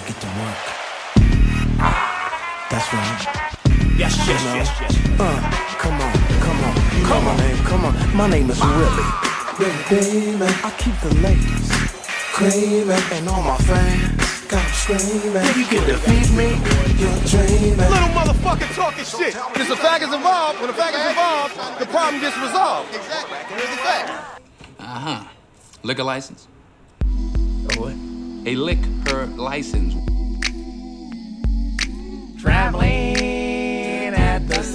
get to work. That's right. Yes. Come on. My name is Willie. Baby, I keep the ladies creaming, and all my fans got 'em screaming. You can defeat me. You're dreaming. Little motherfucker talking shit. Because the fact is involved. When the fact is involved, the problem gets resolved. Exactly. Here's the fact. Liquor license? A what? A liquor license. Traveling at the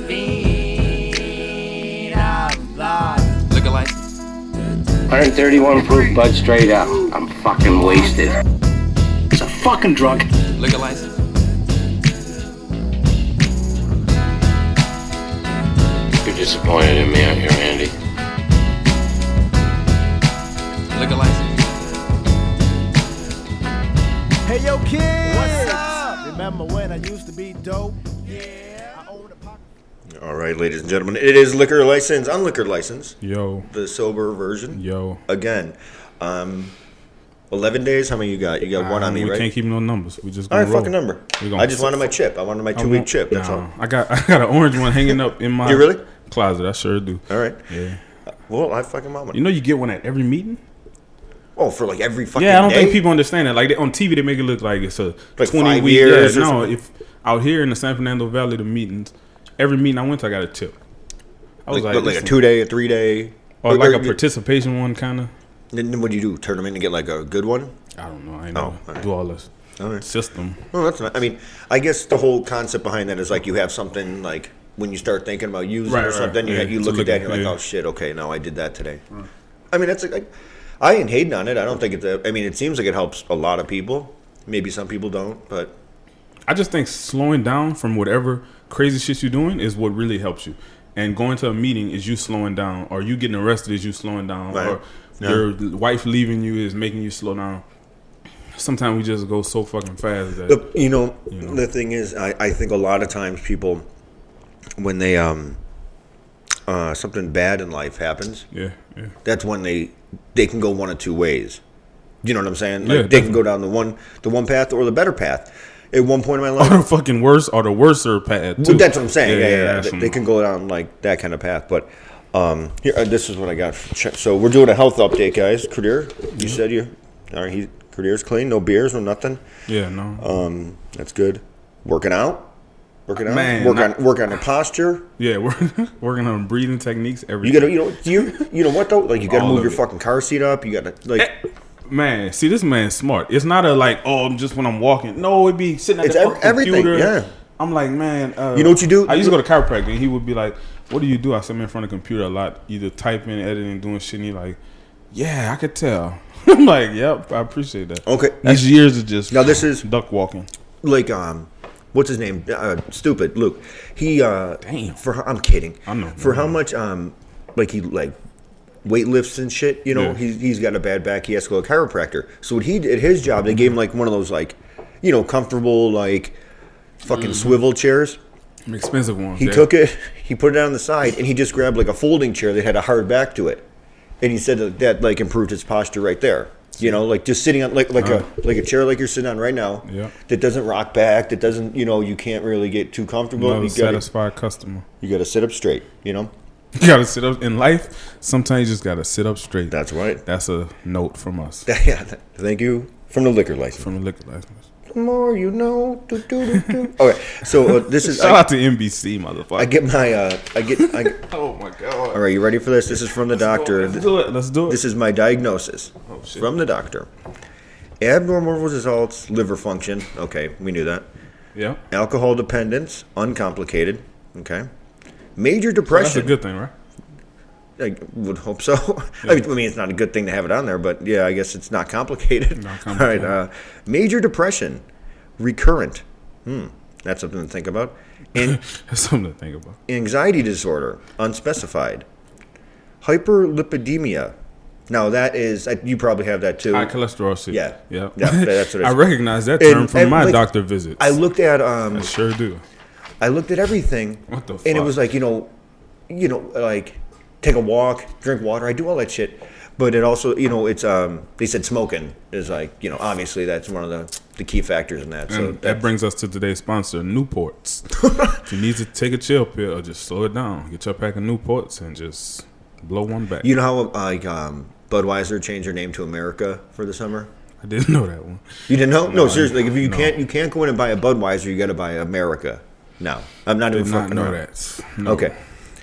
speed of thought. Liquor license? 131 proof Bud straight out. I'm fucking wasted. It's a fucking drug. Liquor license? You're disappointed in me, aren't you, Randy? Liquor license? Hey, yo, kids. What's up? Remember when I used to be dope? Yeah. I owned a pocket. All right, ladies and gentlemen, it is liquor license, unliquored license, Yo. the sober version. Yo. Again, 11 days. How many you got? You got one on me, we right? can't keep no numbers. We just All gonna right, roll. fucking number. I just wanted my chip. I wanted my 2-week chip. That's all. I got an orange one hanging up in my You really? closet. I sure do. All right. Yeah. Well, I fucking want one. You know you get one at every meeting? Oh, for like every fucking Yeah, I don't day? think people understand that. Like on TV, they make it look like it's a Like 20 5 week. years or no, something? if out here in the San Fernando Valley, the meetings, every meeting I went to, I got a tip. I was Like a listen, 2-day, a 3-day? or like a participation one, kind of. Then what do you do? Turn them in to get like a good one? I don't know. I ain't Oh, know. all right. Do all this All right. system. Well, that's not. I mean, I guess the whole concept behind that is like you have something like when you start thinking about using Right, or right, something, yeah, you to look at look that at, and you're like, yeah. oh shit, okay, now I did that today. I mean, that's like, I ain't hating on it. I don't think it's. I mean, it seems like it helps a lot of people. Maybe some people don't, but I just think slowing down from whatever crazy shit you're doing is what really helps you. And going to a meeting is you slowing down, or you getting arrested is you slowing down, Right. or Yeah. your wife leaving you is making you slow down. Sometimes we just go so fucking fast that the thing is, I think a lot of times people, when they something bad in life happens, yeah. that's when they can go one of two ways. You know what I'm saying? Like Yeah, they can go down the one path or the better path. At one point in my life, Or the fucking worse, or the worser path too. well, that's what I'm saying. Yeah. that's They can go down like that kind of path. But here, this is what I got. So we're doing a health update, guys. Kadir, you said you. All right, Kadir's clean. No beers, no nothing. Yeah, no. That's good. Working out. Man, work on the posture. Yeah, we're working on breathing techniques. You Everything. gotta, you know what though? Like you gotta All move of your it. fucking car seat up. You gotta like. Man, see, this man's smart. It's not a like, I'm just when I'm walking. No, it'd be sitting at It's the fucking everything, computer. yeah. I'm like, man. You know what you do? I used to go to chiropractor, and he would be like, "What do you do?" I said, "I'm in front of the computer a lot, either typing, editing, doing shit." And he like, "Yeah, I could tell." I'm like, "Yep, I appreciate that." Okay. These years of just Now this is duck walking. like what's his name? Stupid Luke. He Damn. I'm kidding. I know. For how much like he like weightlifts and shit. You know, Yeah. he's got a bad back. He has to go to a chiropractor. So what he did at his job, they gave him like one of those like, comfortable like fucking swivel chairs. Expensive ones. He took it, he put it on the side, and he just grabbed like a folding chair that had a hard back to it, and he said that like improved his posture right there. You know, like just sitting on like a chair like you're sitting on right now. Yeah. That doesn't rock back. That doesn't you can't really get too comfortable. Another You gotta, satisfied customer. you gotta sit up straight. You know. You gotta sit up in life. Sometimes you just gotta sit up straight. That's right. That's a note from us. Yeah. Thank you from the liquor license. From the liquor license. The more you know. Do, do, do, do. Okay. So this is. Shout out to NBC, motherfucker. I get my. Oh my god. All right, you ready for this? This is from the doctor. Let's do it. Let's do it. This is my diagnosis shit. from the doctor. Abnormal results, liver function. Okay, we knew that. Yeah. Alcohol dependence, uncomplicated. Okay. Major That's a depression. good thing, right? I would hope so. I mean, it's not a good thing to have it on there, but yeah, I guess it's not complicated. Not All complicated. right. Major depression, recurrent. That's something to think about. And That's something to think about. anxiety disorder, unspecified. Hyperlipidemia. Now that is, you probably have that too. High cholesterol shit. Yeah. Yeah. Yeah, that's what it is. I recognize that term And- from and, my like, doctor visits. I looked at I sure do. I looked at everything, What the and it fuck? was like like take a walk, drink water. I do all that shit, But it also, it's they said smoking is like, obviously that's one of the key factors in that. So And that brings us to today's sponsor, Newports. If you need to take a chill pill or just slow it down, get your pack of Newports and just blow one back. You know how Budweiser changed their name to America for the summer? I didn't know that one. You didn't know? No, No, seriously. Like if you no. can't go in and buy a Budweiser, you got to buy America. No, I'm not even Did not fucking know around. that. No. Okay,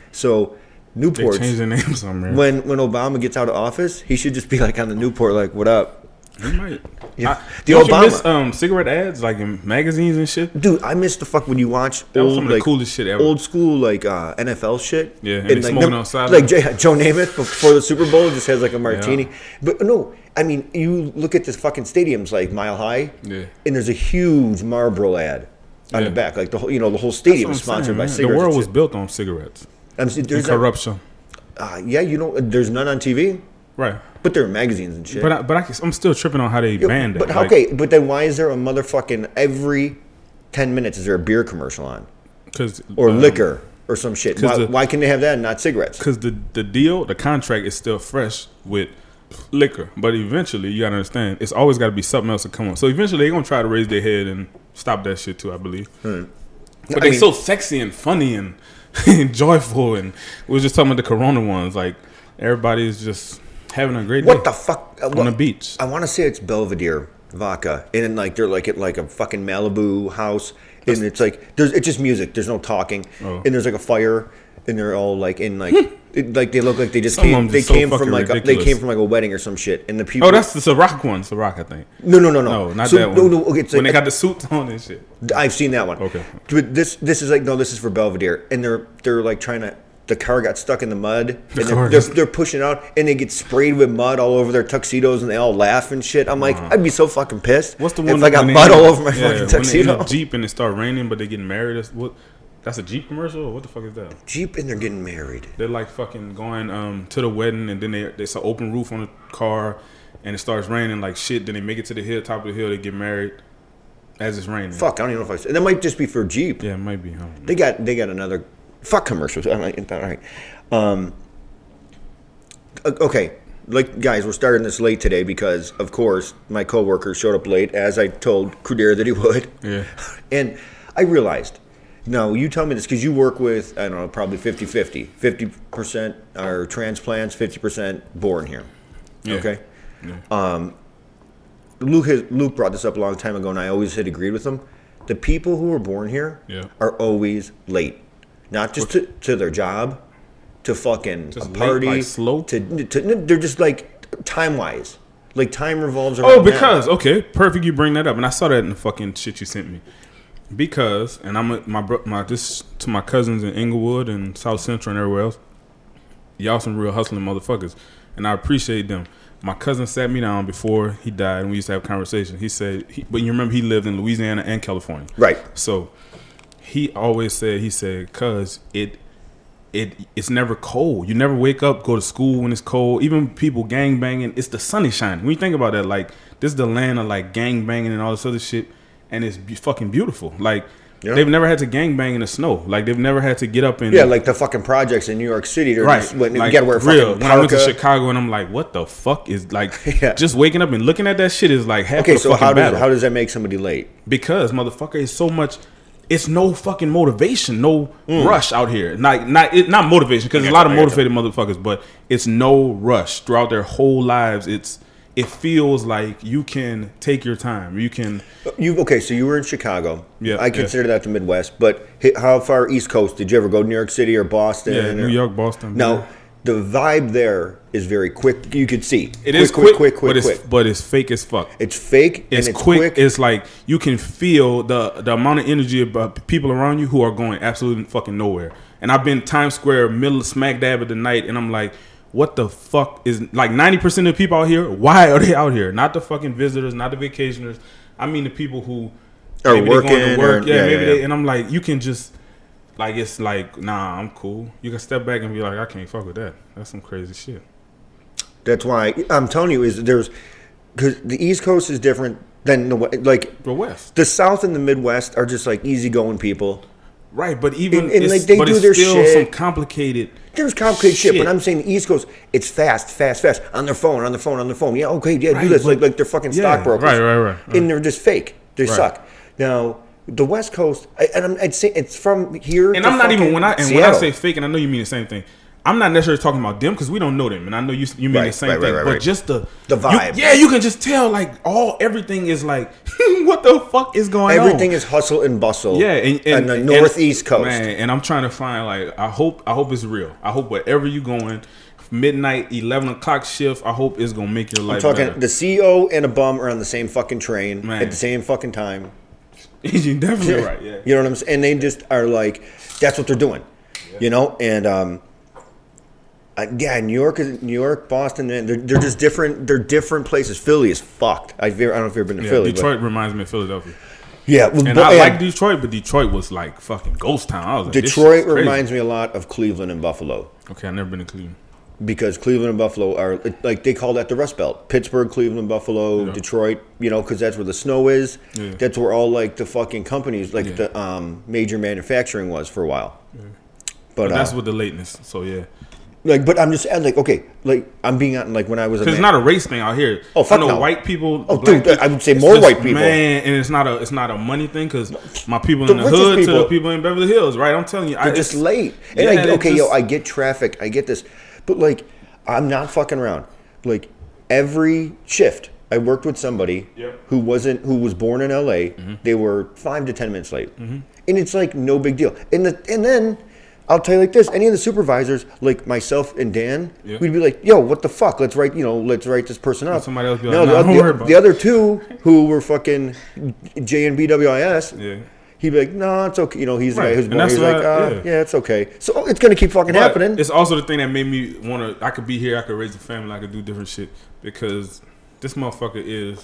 so They Newports. changed their name somewhere. When Obama gets out of office, he should just be like on the Newport, like, "What up?" He might. Yeah. The The Obama. Obama- You miss cigarette ads like in magazines and shit? Dude, I miss the fuck when you watch That was old, some of the like, coolest shit ever. old school like NFL shit. Yeah, and they like, smoking outside. Like Joe Namath before the Super Bowl just has like a martini. But no, I mean you look at this fucking stadiums like Mile High, Yeah. and there's a huge Marlboro ad on Yeah. the back, like the whole the whole That's stadium what is I'm sponsored saying, by man. cigarettes. The world and was shit. built on cigarettes I'm saying, and there's corruption. yeah, there's none on TV, Right. but there are magazines and shit. I'm still tripping on how they banned that. But like, okay, but then why is there a motherfucking every 10 minutes is there a beer commercial on? Cause, Or liquor or some shit. 'cause Why can they have that and not cigarettes? Because the contract is still fresh with liquor. But eventually, you got to understand, it's always got to be something else to come on. So eventually, they're going to try to raise their head and stop that shit too, I believe. But I they're mean- so sexy and funny and, and joyful. And we were just talking about the Corona ones. Like, everybody's just having a great day. What the fuck? On the beach. I want to say it's Belvedere vodka. And then like they're like at like a fucking Malibu house. And it's like, it's just music. There's no talking. Oh. And there's like a fire. And they're all like in like, like they look like they just Some of came. them They just so came from fucking like they ridiculous. came from like a wedding or some shit. And the people. Oh, that's the Ciroc one. Ciroc, I think. No. No, not So- that one. No, okay, it's when like, they got the suits on and shit. I've seen that one. Okay. But this is like, no, this is for Belvedere, and they're like trying to. The car got stuck in the mud, and they're pushing out, and they get sprayed with mud all over their tuxedos, and they all laugh and shit. I'm like, I'd be so fucking pissed. What's the one if I got when they mud in- all over my yeah, fucking when they in tuxedo? a Jeep and it start raining, but they getting married? That's a Jeep commercial? Or what the fuck is that? Jeep, and they're getting married. They're like fucking going to the wedding, and then there's an open roof on the car, and it starts raining like shit. Then they make it to the hill, top of the hill, they get married as it's raining. Fuck, I don't even know if I said that. Might just be for Jeep. Yeah, it might be. I don't know. They got another fuck commercials. All right. Okay, like guys, we're starting this late today because, of course, my coworker showed up late, as I told Crudier that he would. Yeah. And I realized. Now, you tell me this because you work with, I don't know, probably 50-50. 50% are transplants, 50% born here. Yeah. Okay? Yeah. Luke brought this up a long time ago, and I always had agreed with him. The people who are born here Yeah. are always late. Not just to their job, to fucking Just a late, party. like slow? They're just like time-wise. Like time revolves around Oh, them. because okay, perfect. You bring that up, and I saw that in the fucking shit you sent me. Because, and I'm this to my cousins in Inglewood and South Central and everywhere else. Y'all some real hustling motherfuckers, and I appreciate them. My cousin sat me down before he died, and we used to have a conversation. He said, but you remember he lived in Louisiana and California, Right. So he always said, "Cause it's never cold. You never wake up, go to school when it's cold. Even people gang banging, it's the sun is shining. When you think about that, like this is the land of like gang banging and all this other shit, and it's fucking beautiful. Like Yeah. they've never had to gang bang in the snow. Like they've never had to get up in Yeah, like the fucking projects in New York City. They're right. just, when Like, you gotta wear real. fucking When I went to parka. Chicago and I'm like, what the fuck is like? Yeah. Just waking up and looking at that shit is like half Okay, the so fucking battle. how does that make somebody late? Because motherfucker is so much. It's no fucking motivation, no Mm. rush out here. Not motivation because there's a lot of motivated motherfuckers, but it's no rush throughout their whole lives. It feels like you can take your time. You can. Okay, so you were in Chicago. Yeah, I consider that the Midwest. But how far East Coast did you ever go? New York City or Boston? Yeah, New York, Boston. Now, the vibe there is very quick. You could see It is quick, quick. but it's fake as fuck. It's fake It's and it's quick. quick. It's like you can feel the amount of energy about people around you who are going absolutely fucking nowhere. And I've been Times Square, middle of smack dab of the night, and I'm like, what the fuck is like 90% of the people out here? Why are they out here? Not the fucking visitors, not the vacationers. I mean the people who Are maybe they're going working to work. or- Yeah, yeah, maybe yeah. they. And I'm like, you can just like it's like, nah, I'm cool. You can step back and be like, I can't fuck with that. That's some crazy shit. That's why I'm telling you is because the East Coast is different than The West. the South and the Midwest are just like easygoing people. Right, but even And, it's, like, they but do it's their still shit. some complicated There's complicated shit, but I'm saying the East Coast, it's fast, on their phone. Yeah, okay, yeah, Right, do this. but- Like they're fucking stockbrokers. Right. And they're just fake. They Right. suck. Now, the West Coast, I'd say it's from here And to I'm not even, fucking when I Seattle. say fake, and I know you mean the same thing, I'm not necessarily talking about them because we don't know them, and I know you mean Right, the same right, thing. right, but right. just the vibe. you can just tell like everything is like, what the fuck is going on? Everything is hustle and bustle. Yeah, and the Northeast Coast. man. And I'm trying to find like, I hope it's real. I hope wherever you going, midnight, 11 o'clock shift, I hope it's gonna make your life I'm talking better. the CEO and a bum are on the same fucking train Man. at the same fucking time. You're definitely right. Yeah, You know what I'm saying? And they just are like, that's what they're doing. You know, and yeah, New York, Boston, they're just different. They're different places. Philly is fucked. I don't know if you've ever been to Philly. Detroit reminds me of Philadelphia. Yeah, well, And I like Detroit, but Detroit was like fucking ghost town. I was like, this Detroit shit's crazy. reminds me a lot of Cleveland and Buffalo. Okay, I've never been to Cleveland. Because Cleveland and Buffalo are like they call that the Rust Belt. Pittsburgh, Cleveland, Buffalo, Yeah. Detroit. You know, because that's where the snow is. Yeah. That's where all like the fucking companies, like Yeah. the major manufacturing was for a while. But that's with the lateness. So yeah, like, but I'm just like, okay, like I'm being out like when I was because it's not a race thing out here. Oh, fuck I know no. white people. Oh, black dude, I would say it's more just, white people. Man, and it's not a money thing because my people The in the richest hood to people- the people in Beverly Hills, right? I'm telling you, They're just late. And Yeah, they okay, just- I get traffic, I get this, but like I'm not fucking around. Like every shift, I worked with somebody Yep. who was born in LA. Mm-hmm. They were 5 to 10 minutes late, and it's like no big deal. And then I'll tell you like this: any of the supervisors, like myself and Dan, Yeah. we'd be like, "Yo, what the fuck? Let's write this person up." somebody else be like, no, "Nah, don't worry about the it." other two who were fucking J and BWIS. Yeah. He'd be like, "No, it's okay." You know, he's the Right. guy who's And born. that's He's what like, yeah. it's okay." So it's gonna keep fucking But happening. it's also the thing that made me want to. I could be here. I could raise a family. I could do different shit because this motherfucker is.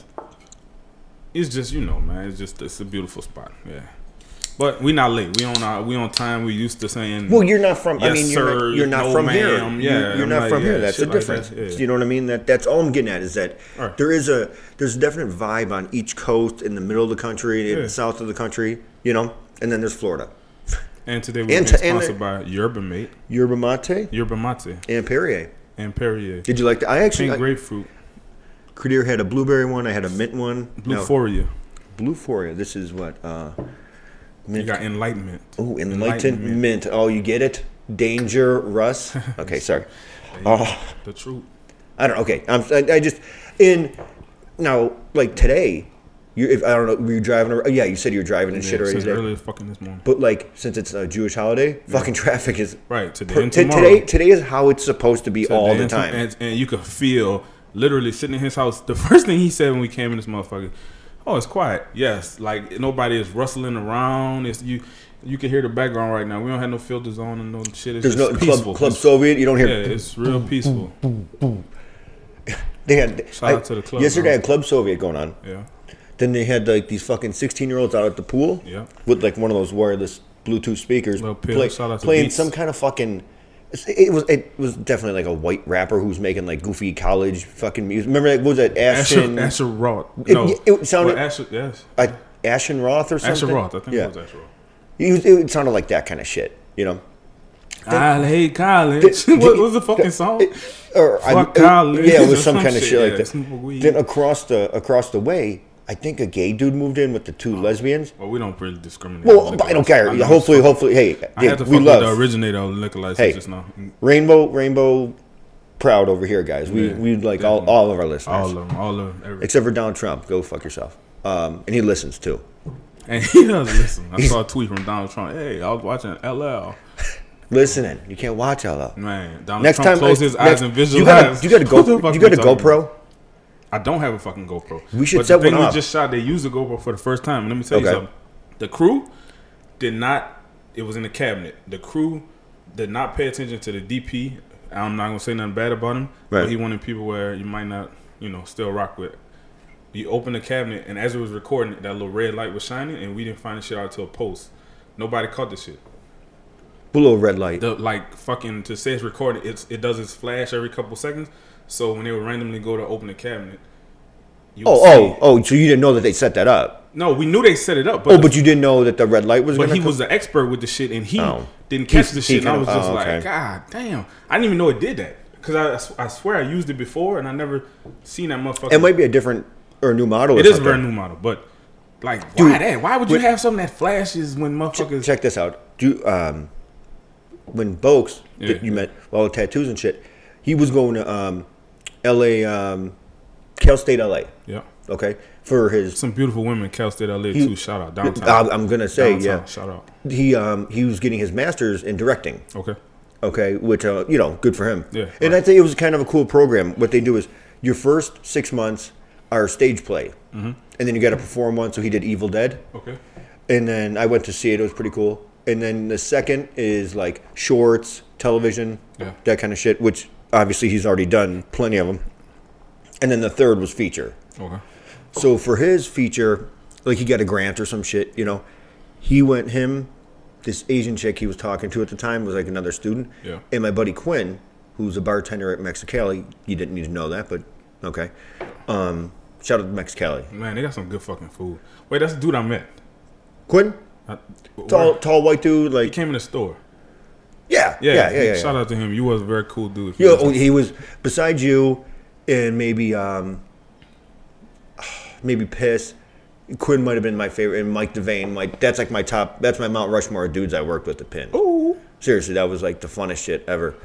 It's just man. It's a beautiful spot. Yeah. But we not late. We on time. We used to saying. Well, you're not from. I yes, mean, sir, you're not no, from here. ma'am. Yeah, you're I'm not like, from here. yeah, That's the shit like difference. that, yeah. You know what I mean? That's all I'm getting at is that Right. there's a definite vibe on each coast, in the middle of the country, in Yeah. the south of the country. You know, and then there's Florida, And today we're And being to- and sponsored by Yerba Mate, Yerba Mate, Yerba Mate, and Perrier. and Perrier. Did you like that? I actually, Pink grapefruit, Credir had a blueberry one. I had a mint one. Bluephoria. Bluephoria. This is what. You got Enlightenment. Oh, enlightened mint. Oh, you get it? Danger, Russ. Okay, sorry. The truth. I don't. Okay, I just now like today. I don't know. Were you driving? Yeah, you said you were driving and shit already Since today. early fucking this morning. But like, since it's a Jewish holiday, fucking traffic is Right, today and tomorrow. Today is how it's supposed to be all the And- time. And you could feel literally sitting in his house. The first thing he said when we came in this motherfucker, "Oh, it's quiet." Yes, like nobody is rustling around. It's you. You can hear the background right now. We don't have no filters on and no shit. It's There's no just peaceful. Club Soviet. You don't hear. Yeah, it's real peaceful. They had Shout out to the club, yesterday. bro. Had Club Soviet going on. Yeah, Then they had like these fucking 16-year-olds out at the pool. Yeah. With like one of those wireless Bluetooth speakers, Little pill. Shout out to playing Beats. some kind of fucking. It was definitely like a white rapper who's making like goofy college fucking music. Remember what was that Ashen Asher Roth. It- No, it sounded- Well, Asher, yes. Ashen Roth or something? Asher Roth. I think it was Asher Roth. It sounded like that kind of shit, you know. I hate college. What was the fucking song? Fuck college. Yeah, it was or some kind of shit like yeah, that. smoke weed. Then across the way, I think a gay dude moved in with the two lesbians. Well, we don't really discriminate. Well, on but I don't liquor care. license. Hopefully, hey, I had to we fuck love with the originator of the liquor license Hey, just now. Rainbow proud over here, guys. We Yeah, like all of our listeners, All of them. All of them. Every, except for Donald Trump. Go fuck yourself. And he listens too. and he doesn't listen. I saw a tweet from Donald Trump. Hey, I was watching LL. Listening, you can't watch all that. Man, Donald Next Trump time, closed his eyes and you visualized. got a What the fuck you got a we talking GoPro. about? I don't have a fucking GoPro. We should but set the thing one we up. just shot, they used a GoPro for the first time. And let me tell you Okay. something. The crew did not. It was in the cabinet. The crew did not pay attention to the DP. I'm not gonna say nothing bad about him. Right. But he wanted people where you might not, still rock with. You opened the cabinet, and as it was recording, that little red light was shining, and we didn't find the shit out till a post. Nobody caught the shit. Blue red light. The fucking to say it's recorded, it does its flash every couple seconds. So when they would randomly go to open the cabinet, you would see, Oh! So you didn't know that they set that up? No, we knew they set it up. But you didn't know that the red light was going But to he come? was the expert with the shit, and he Oh. didn't catch the He shit. And I kinda- was just okay. like, God damn. I didn't even know it did that. Because I swear I used it before, and I never seen that motherfucker. It might be a different or a new model. It or is a something. very new model, but like, Dude, why that? Why would you have something that flashes when motherfuckers? Check this out. When Boakes, Yeah. that you met, all the tattoos and shit, he was going to L.A., Cal State L.A., Yeah. okay, for his... Some beautiful women, Cal State LA too. Shout out downtown. I'm going to say, Downtown, yeah. Shout out. He was getting his master's in directing. Okay. Which, good for him. Yeah, And right. I think it was kind of a cool program. What they do is your first 6 months are stage play. Mm-hmm. And then you got to perform one. So he did Evil Dead. Okay. And then I went to see it. It was pretty cool. And then the second is like shorts, television, that kind of shit, which obviously he's already done plenty of them. And then the third was feature. Okay. So for his feature, like he got a grant or some shit, this Asian chick he was talking to at the time was like another student. Yeah. And my buddy Quinn, who's a bartender at Mexicali, you didn't need to know that, but okay. Shout out to Mexicali. Man, they got some good fucking food. Wait, that's the dude I met. Quinn? Tall white dude, He like came in the store. yeah. Shout out to him. You was a very cool dude. He was besides you and maybe Piss. Quinn might have been my favorite, and Mike Devane. That's like my top. That's my Mount Rushmore of dudes I worked with at Pin. Ooh. Seriously, that was like the funnest shit ever.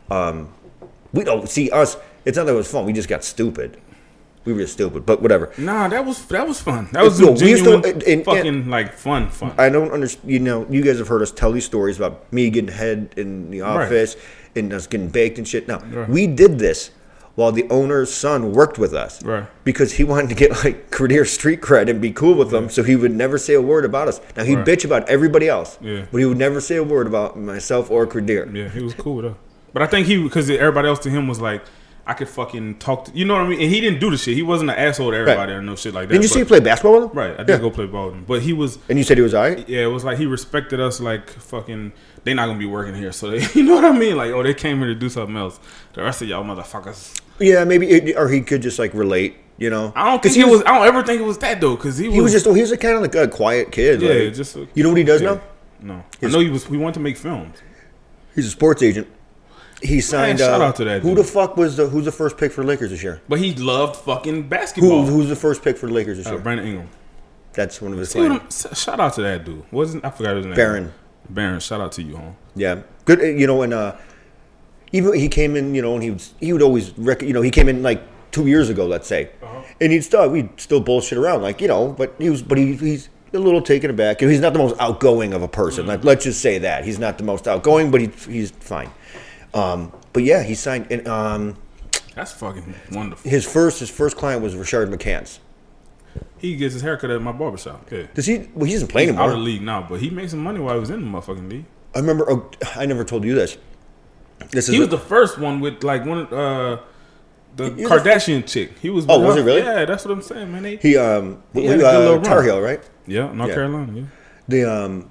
We don't see us. It's not that it was fun. We just got stupid. We were just stupid, but whatever. Nah, that was fun. That was No, some we used to- genuine and- fucking like fun. I don't understand. You guys have heard us tell these stories about me getting head in the office and us getting baked and shit. No, we did this while the owner's son worked with us, Right. Because he wanted to get like career street cred and be cool with them, so he would never say a word about us. Now he'd bitch about everybody else, but he would never say a word about myself or Kadir. Yeah, he was cool with us. But I think because everybody else to him was like, I could fucking talk to, you know what I mean? And he didn't do the shit. He wasn't an asshole to everybody or no shit like that. Didn't you see him play basketball with him? Right, I did go play ball with him. But he was... And you said he was all right? Yeah, it was like he respected us like fucking... They not going to be working here, so they... You know what I mean? Like, they came here to do something else. The rest of y'all motherfuckers... Yeah, maybe, or he could just like relate, I don't think I don't ever think it was that though, because he was a kind of like a quiet kid. Yeah, like, just... you know what he does now? No. I know he wanted to make films. He's a sports agent. He signed. shout out to that Who dude. the fuck who's the first pick for the Lakers this year? But he loved fucking basketball. Who's the first pick for the Lakers this year? Brandon Ingram. That's one of his See what claims. shout out to that dude. I forgot his name. Baron. Shout out to you, home. Yeah, good. And even he came in, and he would always he came in like 2 years ago, let's say, and we'd still bullshit around, like but he's a little taken aback. He's not the most outgoing of a person. Like, let's just say that he's not the most outgoing, but he's fine. But yeah, he signed. And that's fucking wonderful. His first client was Richard McCants. He gets his haircut at my barbershop. Yeah. Does he? Well, he doesn't play He's anymore. out of the league now, but he made some money while he was in the motherfucking league. I remember. Oh, I never told you this. He was the first one with like one of the Kardashian chick. He was. Oh, was it really? Yeah, that's what I'm saying, man. He had a good little Tar Heel, right? Yeah, North Carolina. Yeah.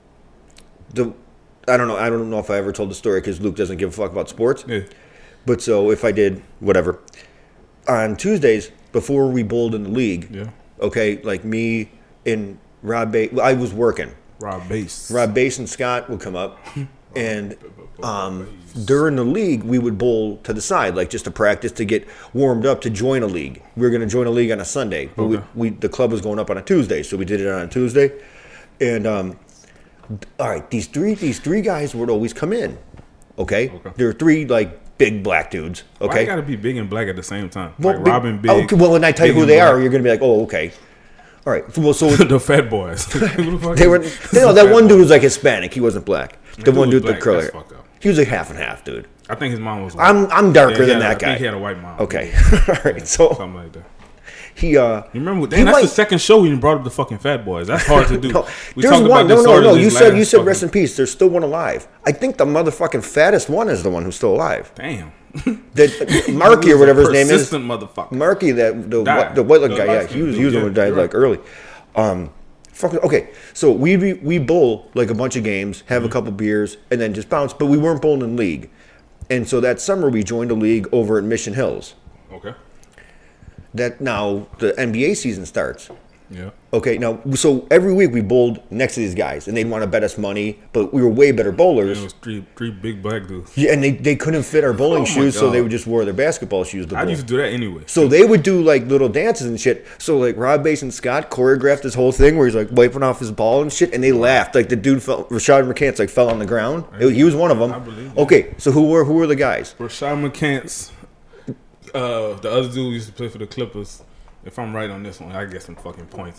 I don't know. I don't know if I ever told the story because Luke doesn't give a fuck about sports. Yeah. But so if I did, whatever. On Tuesdays before we bowled in the league, okay, like me and Rob Bass, I was working. Rob Bass and Scott would come up, and during the league we would bowl to the side, like just to practice to get warmed up to join a league. We were going to join a league on a Sunday, but the club was going up on a Tuesday, so we did it on a Tuesday, and all right, these three guys would always come in. Okay. There were three like big black dudes. Okay, why you gotta be big and black at the same time? Well, like Robin Big. Okay, well, when I tell you who they are, you're gonna be like, oh, okay. All right. Well, so the Fat Boys. They were. That one dude was like Hispanic. He wasn't black. The one dude with the curly. He was like half and half, dude. I think his mom was. White. I'm darker than that guy. I think he had a white mom. Okay. All right. So something like that. You remember? That's the second show we brought up the fucking Fat Boys. That's hard to do. There's one. No. You said rest in peace. There's still one alive. I think the motherfucking fattest one is the one who's still alive. Damn. That Marky or whatever his name is. Persistent motherfucker. Marky, the white looking guy. Yeah, he was the one who died like early. Okay, so we bowl like a bunch of games, have a couple beers, and then just bounce. But we weren't bowling in league, and so that summer we joined a league over at Mission Hills. Okay. That now the NBA season starts. Yeah. Okay, now, so every week we bowled next to these guys, and they'd want to bet us money, but we were way better bowlers. It was three big black dudes. Yeah, and they couldn't fit our bowling Oh my shoes, so God. they would just wear their basketball shoes to I bowl. used to do that anyway. So they would do like little dances and shit. So like Rob Bass and Scott choreographed this whole thing where he's like wiping off his ball and shit, and they laughed. Like the dude Rashad McCants like fell on the ground. He was one of them. I believe that. Okay, so who were the guys? Rashad McCants, the other dude used to play for the Clippers. If I'm right on this one, I get some fucking points.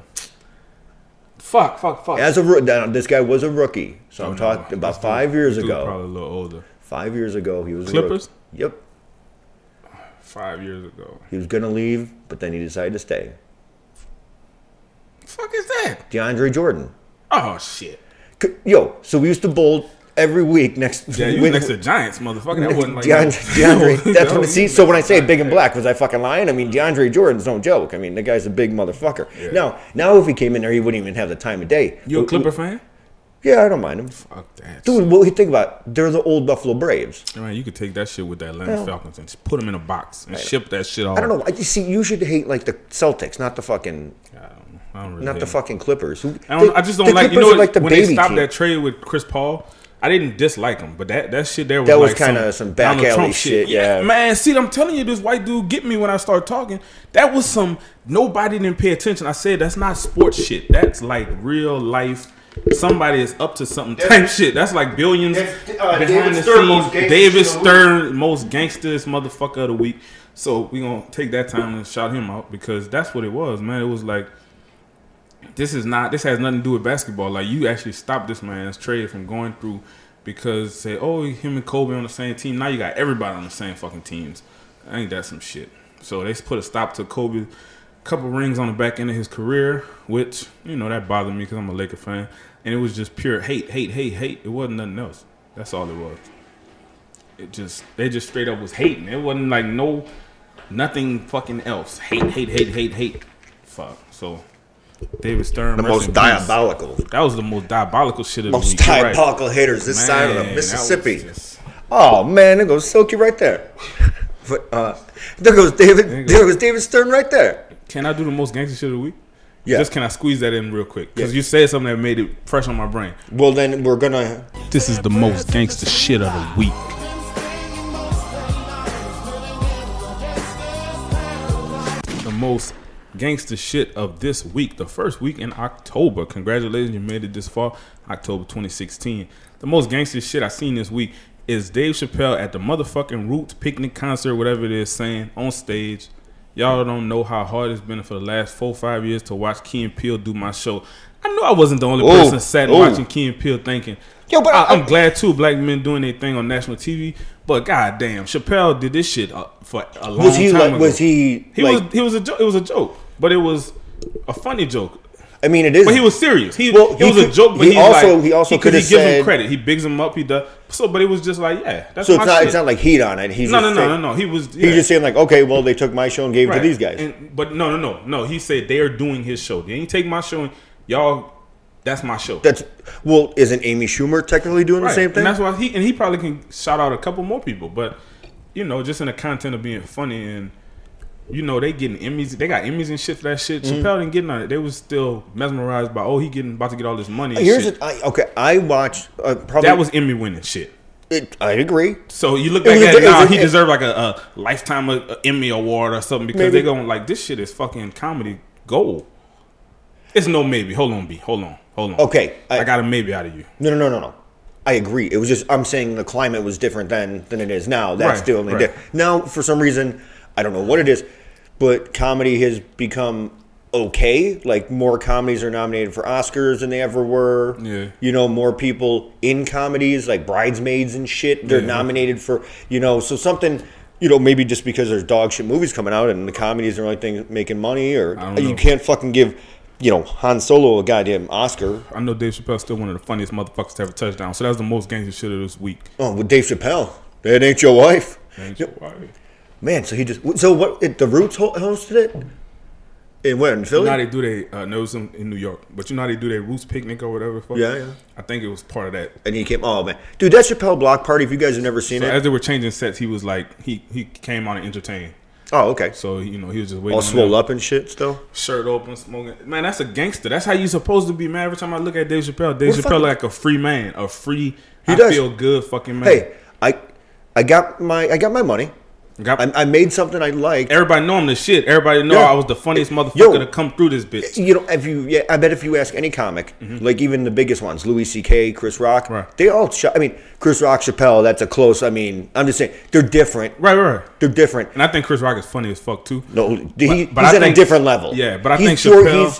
Fuck. As a now, this guy was a rookie. So I'm talking about 5 years This dude ago. Probably a little older. 5 years ago, he was Clippers? A rookie. Yep, 5 years ago. he was gonna leave, but then he decided to stay. Fuck is that? DeAndre Jordan. Oh shit. Yo, so we used to bowl every week next. Yeah, you was next to Giants, motherfucker. That wasn't like DeAndre. That's what it see. see. So when I say big and black, was I fucking lying? I mean, DeAndre Jordan's no joke. I mean, the guy's a big motherfucker. Yeah. Now if he came in there, he wouldn't even have the time of day. You a Clipper fan? Yeah, I don't mind him. Fuck that. Dude, what you think about? They're the old Buffalo Braves. Man, you could take that shit with the Atlanta Falcons and just put them in a box and ship that shit off. I don't know. You see, you should hate like the Celtics, not the fucking, I don't really not hate the them. fucking Clippers. I just don't the like. You Clippers know, are like the when they baby stopped team. that trade with Chris Paul, I didn't dislike him, but that shit there was That was like kinda some back Donald alley Trump shit, yeah. Man, see, I'm telling you, this white dude get me when I start talking. That was some nobody didn't pay attention. I said that's not sports shit. That's like real life. Somebody is up to something type shit. That's like billions behind David the Stern, most scenes. gangster David shit of the Stern, most gangsters motherfucker of the week. So we gonna take that time and shout him out because that's what it was, man. It was like this has nothing to do with basketball. Like you actually stopped this man's trade from going through because say, oh, him and Kobe on the same team. Now you got everybody on the same fucking teams. Ain't that some shit? So they put a stop to Kobe. Couple rings on the back end of his career, which, you know, that bothered me because I'm a Laker fan. And it was just pure hate. It wasn't nothing else. That's all it was. They just straight up was hating. It wasn't like nothing fucking else. Hate. Fuck. So, David Stern. The most diabolical. That was the most diabolical shit of the Most week. You're right. diabolical haters this side of the Man, that Mississippi. was just- Oh man, there goes Silky right there. But there goes David Stern right there. Can I do the most gangster shit of the week? Yeah. Just can I squeeze that in real quick? Because Yeah. you said something that made it fresh on my brain. Well, then we're gonna. This is the most gangster shit of the week. The most gangster shit of this week. The first week in October. Congratulations, you made it this far. October 2016. The most gangster shit I seen this week is Dave Chappelle at the motherfucking Roots picnic concert, whatever it is, saying on stage, y'all don't know how hard it's been for the last 4 or 5 years to watch Key and Peele do my show. I knew I wasn't the only person sat watching Key and Peele thinking, Yo, but I'm glad too black men doing their thing on national TV, but goddamn, Chappelle did this shit for a long time ago. Was he? He was a joke. It was a joke, but it was a funny joke. I mean, it is. But he was serious. It Well, was a joke. But he also could have gives him said- credit. He bigs him up. He does. So, but it was just like, yeah, that's So my it's not. shit. It's not like heat on it. He's No. just saying- He was. He's just saying like, okay, well, they took my show and gave it to these guys. But no. He said they are doing his show. They ain't take my show. And y'all, that's my show. Isn't Amy Schumer technically doing the same thing? And that's why he probably can shout out a couple more people. But you know, just in the content of being funny and. You know, they getting Emmys. They got Emmys and shit for that shit. Chappelle didn't get none of it. They was still mesmerized by, about to get all this money and shit. I watched probably That was Emmy winning shit. I agree. So you look back at it now, he deserved like a lifetime Emmy award or something because Maybe. they going like, this shit is fucking comedy gold. It's no maybe. Hold on, B. Hold on. Okay, I got a maybe out of you. No. I agree. It was just I'm saying the climate was different then than it is now. That's Right, the only difference. Now, for some reason, I don't know what it is, but comedy has become okay. Like more comedies are nominated for Oscars than they ever were. Yeah. You know, more people in comedies like Bridesmaids and shit. They're nominated for, so something. Maybe just because there's dog shit movies coming out and the comedies are the only thing making money, or I don't know. you can't fucking give. Han Solo a goddamn Oscar. I know Dave Chappelle's still one of the funniest motherfuckers to have a touchdown. So that was the most gangster shit of this week. Oh, with Dave Chappelle. That ain't your wife. Man, so he just... So what... The Roots hosted it? In where? In Philly? You know how they do no, it was in New York. But you know how they do their Roots picnic or whatever? Yeah. I think it was part of that. And he came... Oh, man. Dude, that Chappelle block party, if you guys have never seen So it... as they were changing sets, he was like... He came on and entertained. Oh, okay. So he was just waiting. All on swole them. up and shit still. Shirt open, smoking. Man, that's a gangster. That's how you supposed to be, man. Every time I look at Dave Chappelle, Dave What the Chappelle fuck? like a free man, a free. He I does. feel good, fucking man. Hey, I got my money. I made something I liked. Everybody know I'm the shit. Everybody know Yeah. I was the funniest motherfucker to come through this bitch. You know, I bet if you ask any comic, like even the biggest ones, Louis C.K., Chris Rock, they all I mean, Chris Rock, Chappelle, that's a close. I mean, I'm just saying they're different. Right. They're different. And I think Chris Rock is funny as fuck too. No, but he's I at a think- different level. Yeah, but I He's think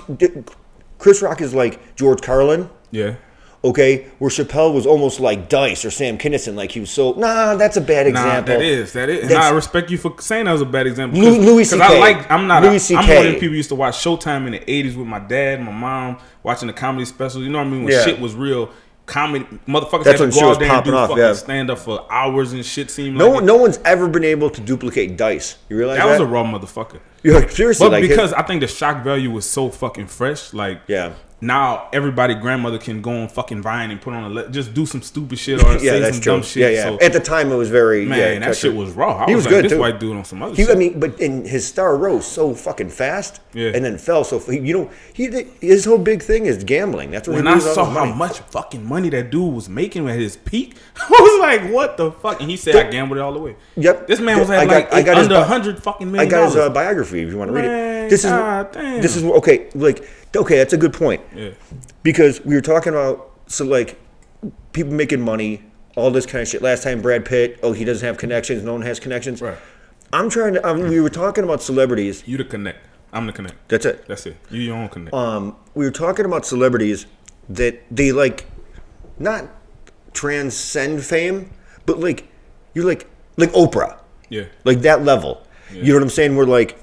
Chris Rock is like George Carlin. Yeah. Okay, where Chappelle was almost like Dice or Sam Kinison, like he was so. Nah, that's a bad example. Nah, that is. And That's- I respect you for saying that was a bad example. Louis C.K. I'm not. Louis I'm C.K. one of the people who used to watch Showtime in the '80s with my dad, my mom, watching the comedy specials. You know what I mean? When Yeah. shit was real. Comedy motherfuckers That's had when to shit go was out there and popping do off, fucking yeah. stand up for hours and shit. Seemed No, like it. no one's ever been able to duplicate Dice. You realize that? That was a raw motherfucker. You're like, seriously, But like because I think the shock value was so fucking fresh, like now everybody grandmother can go on fucking Vine and put on just do some stupid shit or yeah, say that's some true. dumb shit. Yeah. So, At the time, it was very man, that shit was raw. He was was like, good this too. white dude on some other shit. I mean, but in his star rose so fucking fast, Yeah. and then fell so. His whole big thing is gambling. That's where When he I loses all saw his how money. much fucking money that dude was making at his peak, I was like, "What the fuck?" And he said, "I gambled it all the way." Yep. This man was I at got- like I got his under bi- 100 fucking I million got his dollars. biography if you want to read Man, it. This is goddamn. this is okay. Like okay, that's a good point. Yeah. Because we were talking about like people making money, all this kind of shit. Last time Brad Pitt, he doesn't have connections. No one has connections. Right. I'm trying to. We were talking about celebrities. You the connect. I'm the connect. That's it. That's it. You your own connect. We were talking about celebrities that they like not transcend fame, but like you're like Oprah. Yeah. Like that level. You know what I'm saying? We're like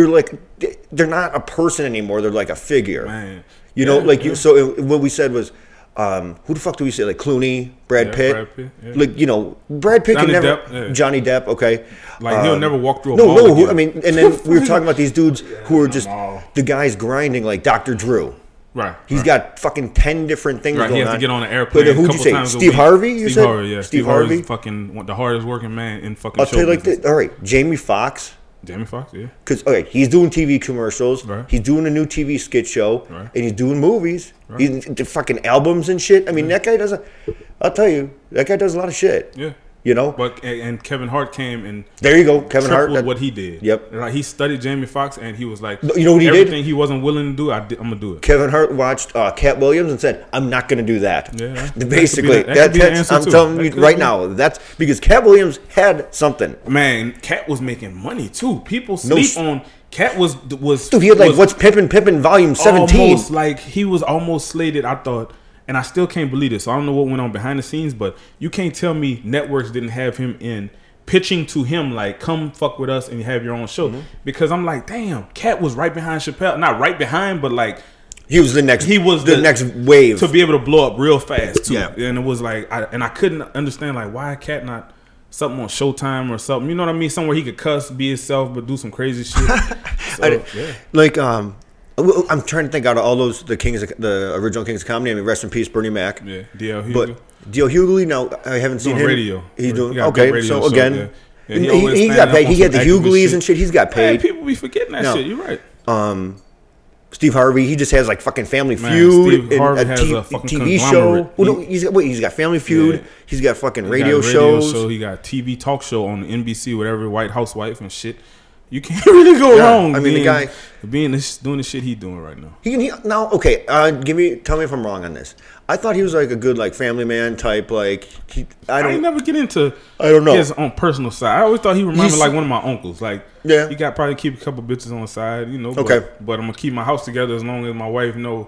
they're not a person anymore. They're like a figure. Man. You know, like you. So what we said was, who the fuck do we say? Like Clooney, Brad Pitt. Brad Pitt, yeah. Like Brad Pitt Johnny can never. Depp, yeah. Johnny Depp. Okay. Like he'll never walk through a No, mall no. again. I mean, and then we were talking about these dudes who are just mall. the guys grinding like Dr. Drew. Right. He's got fucking 10 different things Right, going he has on. to get on an airplane. But who'd a you couple say? times a Steve week. Harvey? You Steve said? Harvey, yeah. Steve Harvey's Harvey. fucking the hardest working man in fucking I'll show tell you like business. this. All right, Jamie Foxx. Jamie Foxx, yeah. Because he's doing TV commercials, Right. he's doing a new TV skit show, Right. and he's doing movies. Right. He's the fucking albums and shit. I mean, that guy does. I'll tell you, that guy does a lot of shit. Yeah. You know. But and Kevin Hart came and There you go, Kevin Hart. tripled what he did. Yep. Like he studied Jamie Foxx and he was like, You know what he did? Everything he wasn't willing to do, I'm gonna do it. Kevin Hart watched Cat Williams and said, "I'm not going to do that." Yeah, that could be Basically, the- that could be the that's answer I'm too. telling That you could right be. now. That's because Cat Williams had something. Man, Cat was making money too. People No sleep sh- on Cat was Dude, he had like was What's Pimpin' Volume 17. almost like he was almost slated. I thought, and I still can't believe this. So I don't know what went on behind the scenes, but you can't tell me networks didn't have him in pitching to him like, come fuck with us and have your own show. Mm-hmm. Because I'm like, damn, Cat was right behind Chappelle, not right behind, but like He was the next. he was the next wave to be able to blow up real fast too. Yeah. And it was like, I couldn't understand like why Cat not something on Showtime or something. You know what I mean? Somewhere he could cuss, be himself, but do some crazy shit. So, yeah. Like I'm trying to think out of all those the original Kings of Comedy. I mean, rest in peace, Bernie Mac. Yeah, D.L. Hughley. But D.L. Hughley. Now I haven't seen Doing him. radio. He's doing He got a okay. good radio So show, again, yeah. Yeah, he always he standing got up paid. on He had the some activist Hughleys shit. and shit. He's got Man, paid. people be forgetting that No. shit. You're right. Steve Harvey, he just has like fucking Family Man, Feud Steve and Harvey has a fucking TV show. conglomerate. Well, no, he's got Family Feud. Yeah. He's got fucking He radio got a shows. show. He got TV talk show on NBC, whatever, White Housewife and shit. You can't really go Yeah, wrong. I mean, the guy- doing the shit he doing right now. He now okay. Tell me if I'm wrong on this. I thought he was like a good like family man type. Like I I ain't don't. never get into I don't know. his own personal side. I always thought he reminded He's- me like one of my uncles. Like, Yeah. he got probably keep a couple bitches on the side, you know. Okay. But I'm gonna keep my house together as long as my wife know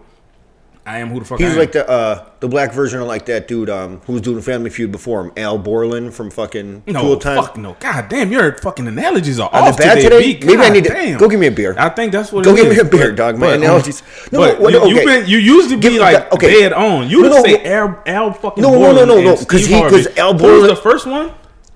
I am who the fuck I He's am. like the black version of like that dude who was doing Family Feud before him, Al Borland from fucking no, Tool Time. fuck no. God damn, your fucking analogies are Are off they bad today? B. Maybe I God need to damn. go give me a beer. I think that's what Go it give is. me a beer, But- dog. My but, analogies. No, but no, okay. you usually Give be me like that- okay. dead on. You No, just no, say no. Al fucking No, Borland no, and because Steve Harvey. Al Who was Borland. the first one?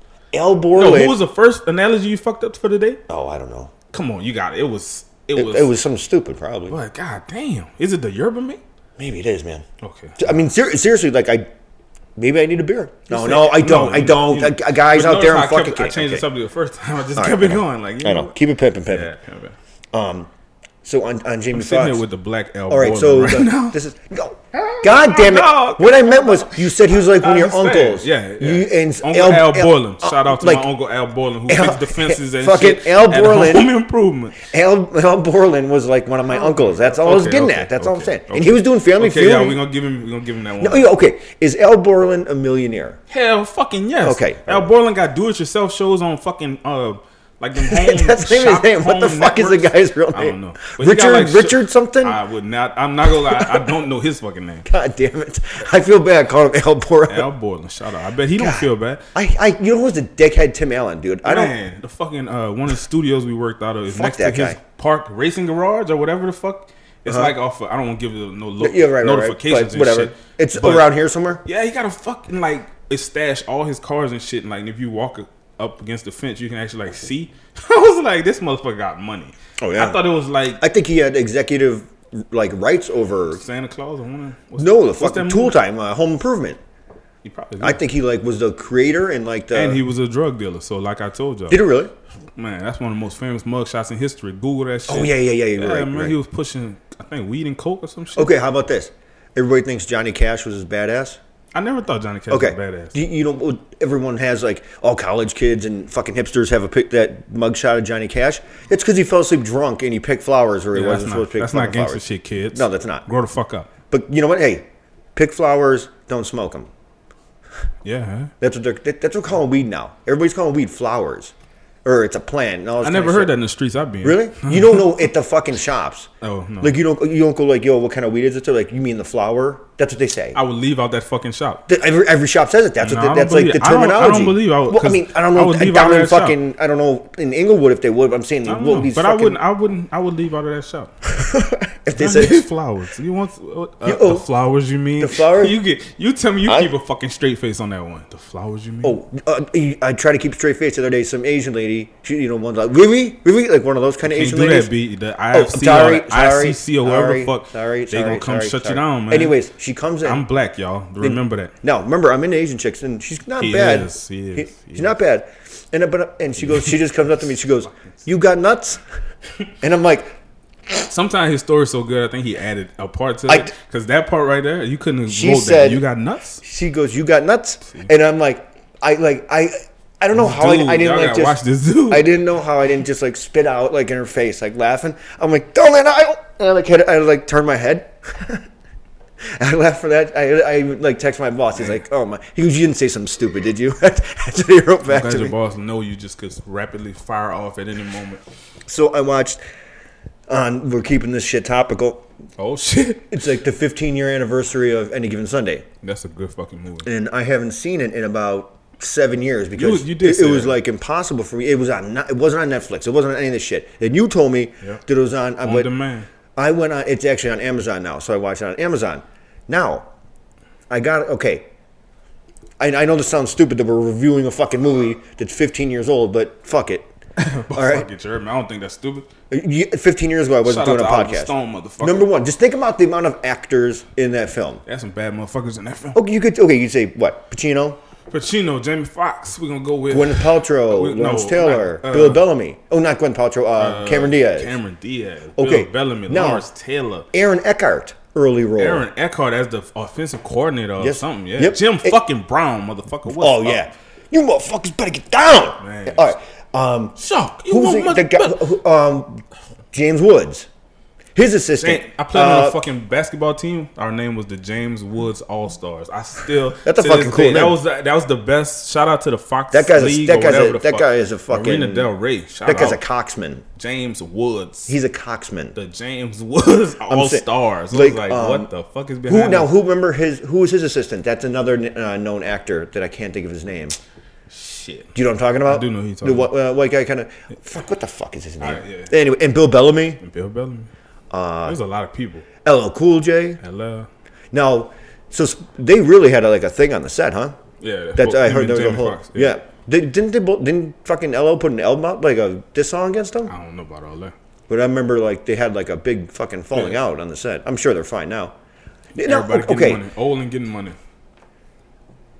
Al No, Borland. who was the first analogy you fucked up for the day? Oh, I don't know. Come on, you got it. It was. It was something stupid, probably. But god damn, is it the Yerba mate? Maybe it is, man. Okay. I mean, seriously, like Maybe I need a beer. No, You no, said- I don't. I don't. you know, Guys but out there, notice I'm how I fucking I changed the okay. subject the first time. I just All kept right, it going. Like, you I know. Keep it pimping. Yeah, yeah. So on Jamie I'm sitting Foxx. here with the black Al All right, Borland so right now. this is no. God damn it! dog. What I meant was you said he was like one of your I understand. uncles. Yeah, yeah. You, and Uncle Al Borland. Shout out to like, my uncle Al Borland who Al- fixed the fences and fucking shit Al at Borland. Home Improvement. Al Borland was like one of my uncles. That's all I was getting at. That's all I'm saying. okay. And he was doing Family Okay, Feud. yeah, we're gonna give him that one. No, yeah, okay. Is Al Borland a millionaire? Hell, fucking yes. Okay. Al Borland got do-it-yourself shows on fucking like them home. That's not even his name. What the home fuck is the networks. guy's real I don't name? know. But he got, like, Richard something? I would not. I'm not gonna lie. I don't know his fucking name. God damn it! I feel bad calling him Al Borland. Al Borland. Shout out. I bet he don't feel bad. You know who's the dickhead Tim Allen, dude? I don't. Man, the fucking one of the studios we worked out of is Fuck next to that his guy. park racing garage or whatever the fuck. It's like off. I don't want to give it Yeah, right, notifications but whatever. and shit. It's But, around here somewhere. Yeah, he got a fucking like it stash all his cars and shit. And like if you walk up against the fence, you can actually like see. I was like, this motherfucker got money. Oh, yeah. I thought it was like I think he had executive like rights over. Santa Claus. No, the what's fucking that Tool movie? Time, Home Improvement. He probably I think he like was the creator and like the. and he was a drug dealer. So like I told y'all, Did he really? man, that's one of the most famous mugshots in history. Google that shit. Oh yeah. You're right. man, right. he was pushing, I think, weed and coke or some shit. Okay, how about this? Everybody thinks Johnny Cash was his badass. I never thought Johnny Cash Okay, was badass. you know, everyone has like all college kids and fucking hipsters have that mugshot of Johnny Cash. It's because he fell asleep drunk and he picked flowers where he Yeah, wasn't supposed to pick that's not fucking gangster flowers. shit, kids. No, that's not. Grow the fuck up. But you know what? Hey, pick flowers, don't smoke them. Yeah, huh? That's what we're calling weed now. Everybody's calling weed flowers, or it's a plant. And all this I kind never of heard shit. that in the streets I've been. Really? You don't know at the fucking shops. Oh no. Like you don't go like, yo, what kind of weed is it? They're like, you mean the flower? That's what they say. I would leave out that fucking shop. Every shop says it. That's No, what I that's don't like the believe- I don't- I terminology. don't believe I would- Well, I mean, I don't I know would leave down out in of that fucking. I don't know in Inglewood if they would. But I'm saying I don't well, know, these but fucking, I would leave out of that shop. if they I said need flowers. You want oh, the flowers? You mean the flowers? You tell me you I- keep a fucking straight face on that one. The flowers? You mean? Oh, I try to keep a straight face. The other day, some Asian lady, one's like, really, like one of those kind of can't Asian do ladies. that. Beat the Oh, IFC, sorry, or the ICC, or whatever the fuck. Sorry, they gonna come shut sorry. you down, man. Anyways, she comes in. I'm black, y'all. Remember that. Now, remember, I'm into Asian chicks, and she's not He bad. is, he is, he She's not bad. And she goes, she just comes up to me. She goes, "You got nuts?" And I'm like, Sometimes his story's so good, I think he added a part to I- it. Because that part right there, you couldn't have She wrote said- that. You got nuts? she goes, "You got nuts?" And I'm like, I don't know how Dude, I didn't y'all like gotta just. watch this dude. I didn't know how I didn't just like spit out like in her face, like laughing. I'm like, "Don't let I." And I like turned my head. I laughed for that. I like text my boss. He's like, "Oh my!" He goes, "You didn't say something stupid, did you?" That's what he wrote back Glad to your me. boss know you just could rapidly fire off at any moment. So I watched. We're keeping this shit topical. Oh shit, It's like the 15-year anniversary of Any Given Sunday, that's a good fucking movie. and I haven't seen it in about 7 years because You did it say was that. like impossible for me. It was on. It wasn't on Netflix. It wasn't on any of this shit. And you told me Yeah. that it was on. On but demand. I went on. It's actually on Amazon now, so I watched it on Amazon. Now, I got okay. I know this sounds stupid that we're reviewing a fucking movie that's 15 years old, but fuck it. All right. Fuck it, you heard me. I don't think that's stupid. 15 years ago, I wasn't Shout doing a out to Oliver podcast. Stone, motherfucker. Number one, just think about the amount of actors in that film. There's some bad motherfuckers in that film. Okay, you'd say what? Pacino, Pacino, Jamie Foxx. We're gonna go with Gwyneth Paltrow, No, Lawrence Taylor, not, Bill Bellamy. Oh, not Gwyneth Paltrow. Cameron Diaz. Cameron Diaz. Okay, Bill Bellamy. now- Lawrence Taylor. Aaron Eckhart, early role. Aaron Eckhart as the offensive coordinator or Yes. something. Yeah. Yep. Jim fucking Brown, motherfucker. What's Oh up? yeah, you motherfuckers better get down. Man. All right. Shock. You Who's want the my- guy? James Woods, his assistant. I played on a fucking basketball team. Our name was the James Woods All Stars. I still That's a to fucking this cool day, name. That was the best. Shout out to the Fox That guy's a- League that or guy's a- whatever the that fuck. guy is a fucking- Marina Del Rey. Shout That guy's a out. coxman. James Woods. He's a coxman. the James Woods All saying- Stars. I like, was like, what the fuck is Who behind now? this? Who remember who was his assistant? That's another known actor that I can't think of his name. Shit. Do you know what I'm talking about? I do know who you're talking The white guy kind of. Fuck, what the fuck is his name? yeah. Anyway, and Bill Bellamy, Bill Bellamy. There's a lot of people. LL Cool J. Hello. Now, so they really had a thing on the set, huh? Yeah. That's I heard him there was and a Jamie whole. Foxx, Yeah. Didn't fucking LL put an album out like a diss song against them? I don't know about all that. But I remember they had a big fucking falling Yeah. out on the set. I'm sure they're fine now. Everybody getting okay. money. Old and getting money.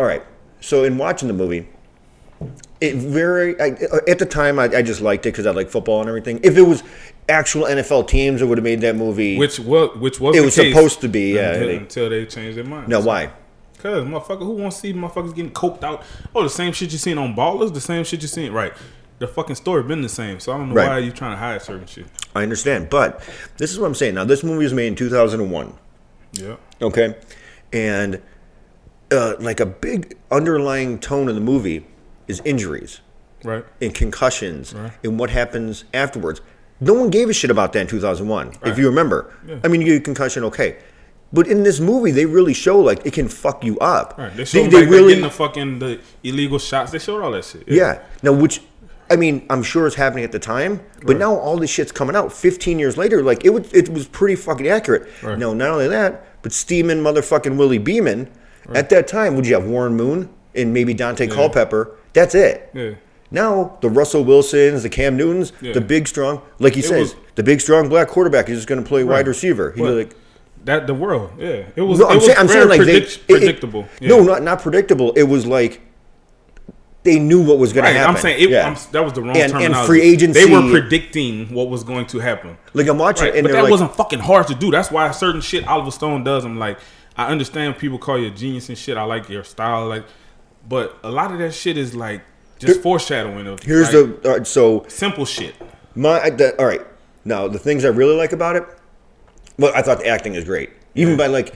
all right. So in watching the movie, at the time I just liked it because I like football and everything. If it was actual NFL teams, it would have made that movie. Which was it the was case supposed to be. Yeah, until they changed their mind. No, why? Because motherfucker, who wants to see motherfuckers getting coked out? Oh, the same shit you seen on Ballers, the same shit you seen right. The fucking story been the same, so I don't know why you trying to hide certain shit. I understand, but this is what I'm saying. Now, this movie was made in 2001. Yeah. Okay, and like a big underlying tone of the movie is injuries, right, and concussions, and what happens afterwards. No one gave a shit about that in 2001, if you remember. Yeah. I mean, you get a concussion, okay. But in this movie, they really show like it can fuck you up. Right. They showed they really getting the illegal shots. They showed all that shit. Yeah. Now, which I mean, I'm sure it's happening at the time, but now all this shit's coming out 15 years later. Like it was pretty fucking accurate. Right. Now, not only that, but steaming motherfucking Willie Beeman. Right. At that time, would you have Warren Moon and maybe Dante Culpepper? That's it. Yeah. Now the Russell Wilsons, the Cam Newtons, the big strong, like he says, the big strong black quarterback is just going to play wide receiver. He's like. That the world, yeah, it was. No, I'm saying like predictable. No, not predictable. It was like they knew what was going to happen. I'm saying that was the wrong terminology. And free agency, they were predicting what was going to happen. Like I'm watching, and but that wasn't fucking hard to do. That's why certain shit Oliver Stone does. I'm like, I understand people call you a genius and shit. I like your style, like, but a lot of that shit is like just foreshadowing of. Here's the so simple shit. All right, now the things I really like about it. Well, I thought the acting is great, even by like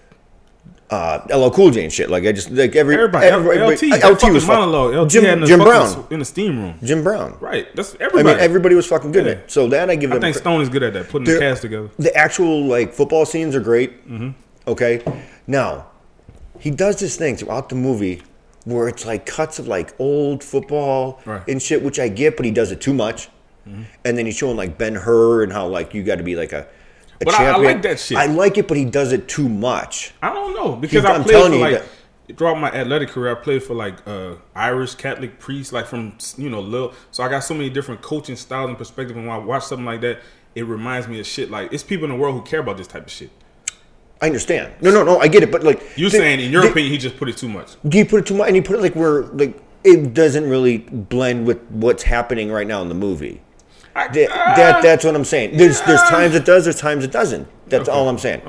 LL Cool J and shit. Like I just like everybody LT was monologue. Jim Brown in the steam room. Jim Brown, right? That's everybody. I mean, everybody was fucking good at it. So that I give them. I think Stone is good at that, putting the cast together. The actual like football scenes are great. Mm-hmm. Okay, now he does this thing throughout the movie where it's like cuts of like old football and shit, which I get, but he does it too much. Mm-hmm. And then he's showing like Ben-Hur and how like you got to be like a but I like that shit. I like it, but he does it too much. I don't know because I played for like throughout my athletic career. I played for like Irish Catholic priests, like from little. So I got so many different coaching styles and perspectives. And when I watch something like that, it reminds me of shit. Like it's people in the world who care about this type of shit. I understand. No, I get it. But like you saying, in your opinion, he just put it too much. He put it too much, and he put it like where like it doesn't really blend with what's happening right now in the movie. That's what I'm saying. There's times it does, there's times it doesn't. That's all I'm saying.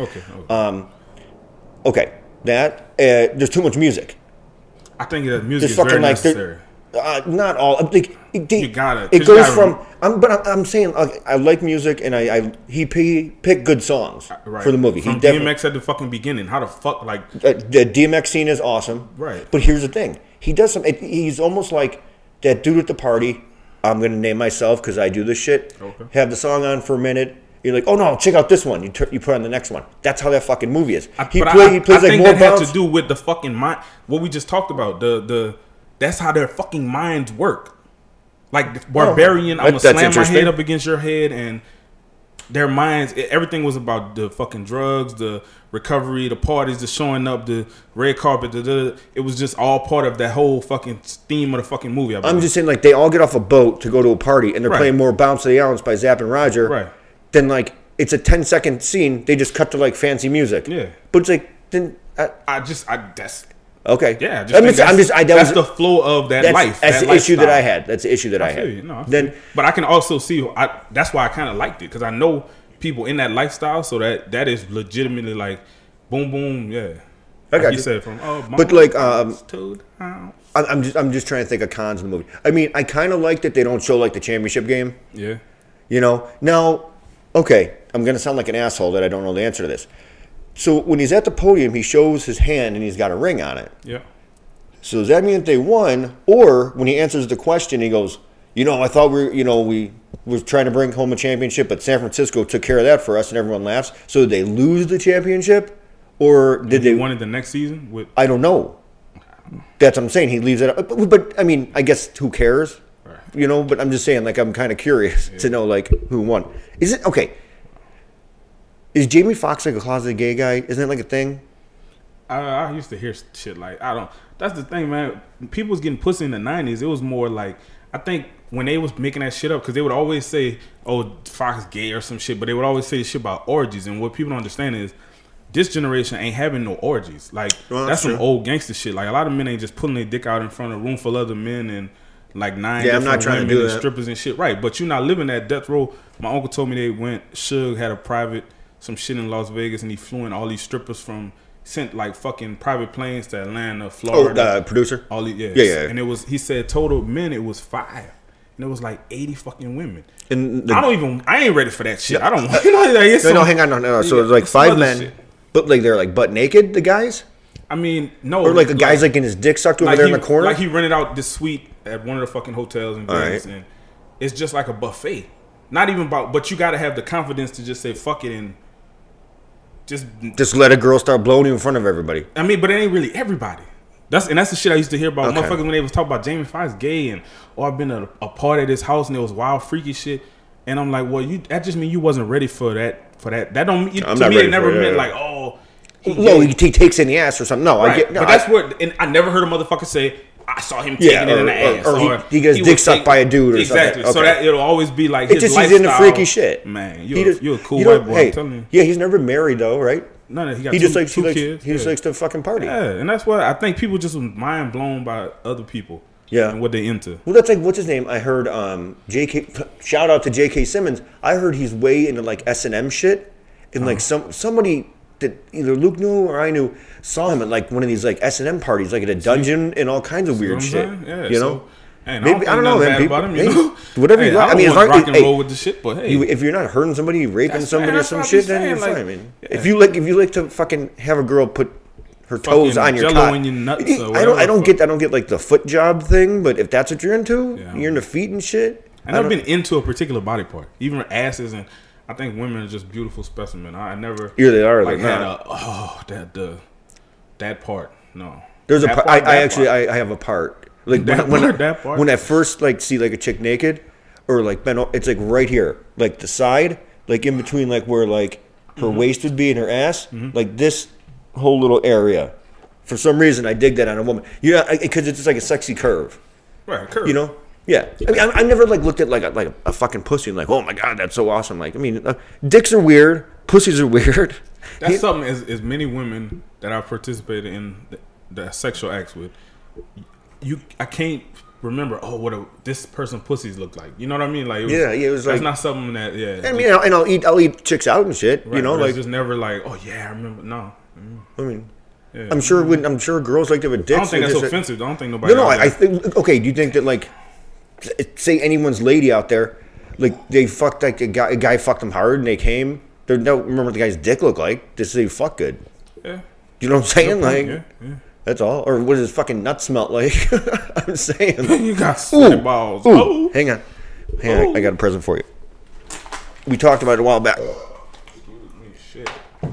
Okay. That there's too much music. I think that music is very necessary. Not all. Like, you got it. It goes from. I'm saying I like music, and he picked good songs for the movie. From DMX at the fucking beginning. How the fuck like the DMX scene is awesome. Right. But here's the thing. He does some. He's almost like that dude at the party. I'm going to name myself because I do this shit. Okay. Have the song on for a minute. You're like, oh no, check out this one. You put on the next one. That's how that fucking movie is. He plays like more that had to do with the fucking mind. What we just talked about. That's how their fucking minds work. Like Barbarian, I'm going to slam my head up against your head, and their minds, everything was about the fucking drugs, the recovery, the parties, the showing up, the red carpet. It was just all part of that whole fucking theme of the fucking movie. I'm just saying, like, they all get off a boat to go to a party, and they're playing more Bounce of the Ounce by Zapp and Roger. Right. Then, like, it's a 10-second scene. They just cut to, like, fancy music. Yeah. But it's like, then... that's... Okay. Yeah. That's the flow of that life. That's the issue that I had. That's the issue that I had. But I can also see... that's why I kind of liked it, because I know people in that lifestyle, so that is legitimately like boom boom, yeah. I got you said from but like I'm just trying to think of cons in the movie. I mean, I kind of like that they don't show like the championship game. Yeah. Now, okay, I'm gonna sound like an asshole that I don't know the answer to this. So when he's at the podium, he shows his hand and he's got a ring on it. Yeah. So does that mean that they won? Or when he answers the question, he goes, I thought we were trying to bring home a championship, but San Francisco took care of that for us, and everyone laughs. So did they lose the championship, or did they won it the next season? I don't know. That's what I'm saying. He leaves it up, but I mean, I guess who cares? Right. But I'm just saying, like, I'm kind of curious to know, like, who won. Is it okay? Is Jamie Foxx like a closeted gay guy? Isn't it like a thing? I used to hear shit like That's the thing, man. People was getting pussy in the 90s. It was more like, I think when they was making that shit up, because they would always say, oh, Fox gay or some shit, but they would always say shit about orgies. And what people don't understand is this generation ain't having no orgies. Like Well, that's some true. old gangster shit. Like a lot of men ain't just pulling their dick out in front of a room full of other men and like 9 Yeah, I'm not different trying to women do and that. strippers and shit. Right, but you're not living that death row. My uncle told me they went. Suge had a private some shit in Las Vegas, and he flew in all these strippers from sent like fucking private planes to Atlanta, Florida. Producer. All these, Yeah. And it was he said total men it was 5, and it was like 80 fucking women. And I ain't ready for that shit. I don't want. You know, like, it's No, some- hang on, no. So it's like some 5 other men, shit. but like they're like butt naked. The guys, I mean, no, or like a guy's like in his dick sucked over there in the corner. Like he rented out this suite at one of the fucking hotels in Vegas, and it's just like a buffet. Not even about, but you got to have the confidence to just say fuck it and just let a girl start blowing you in front of everybody. I mean, but it ain't really everybody. That's the shit I used to hear about motherfuckers when they was talking about Jamie Foxx gay and I've been at a party at his house and it was wild freaky shit, and I'm like, well, that just mean you wasn't ready for that. That don't mean I'm to not me. ready It never for it, meant yeah. like, oh, He takes in the ass or something. No, right. I get. No, but that's where, and I never heard a motherfucker say I saw him taking it in the ass, or he gets dick sucked by a dude or exactly. something. So that it'll always be like It's his just he's into lifestyle. freaky shit. Man, You're you're a cool white boy. Hey, I'm telling you. yeah, he's never married though, right? No, he got He two, just likes two he likes kids. he just likes to fucking party. Yeah, and that's why I think people just was mind blown by other people. Yeah. And what they into. Well, that's like what's his name? I heard JK. Shout out to JK Simmons. I heard he's way into like S&M shit, and like somebody that either Luke knew or I knew saw him at like one of these like S&M parties, like at a dungeon and all kinds of weird shit. Yeah, you know. Hey, Maybe I don't know, man. People, People, hey, whatever you like. I mean, as long rock and hey, roll with the shit, but hey, if you're not hurting somebody, raping That's- somebody man, or that's some what I be shit, then saying, you're like, fine. I mean, yeah. if you like to fucking have a girl put her toes Fucking on your Jell-O cock, in your nuts or I whatever don't the get like the foot job thing, but if that's what you're into, Yeah. you're into feet and shit. I never been into a particular body part, even asses, and I think women are just beautiful specimen. I never Either they are or like they're had not. that part. No, There's a That part, part, I that actually part. I have a part like That when part, that part. when I first like see like a chick naked or like it's like right here, like the side, like in between like where like her Mm-hmm. waist would be and her ass, like this whole little area. For some reason, I dig that on a woman. You know, because it's just like a sexy curve. right, curve. You know. Yeah, I mean, I never like looked at like a fucking pussy and like, oh my god, that's so awesome. Like, I mean, dicks are weird, pussies are weird. That's something as many women that I've participated in the sexual acts with. I can't remember. Oh, this person pussies look like. You know what I mean? Like, it was like that's not something that. Yeah, I mean, and I'll eat chicks out and shit. right, You know, but it's like just never like. Oh yeah, I remember. No, I mean, yeah. I'm sure girls like to have a dick. I don't think so that's just- offensive. I don't think nobody. No, out I there- think okay. Do you think that like, say anyone's lady out there, like they fucked like a guy fucked them hard and they came. They don't remember what the guy's dick looked like. Just say fuck good. Yeah. You know what I'm saying? Like, Yeah. that's all. Or what does his fucking nut smell like? I'm saying. You got sweaty balls. Ooh, Oh. hang on. I got a present for you. We talked about it a while back. Shit.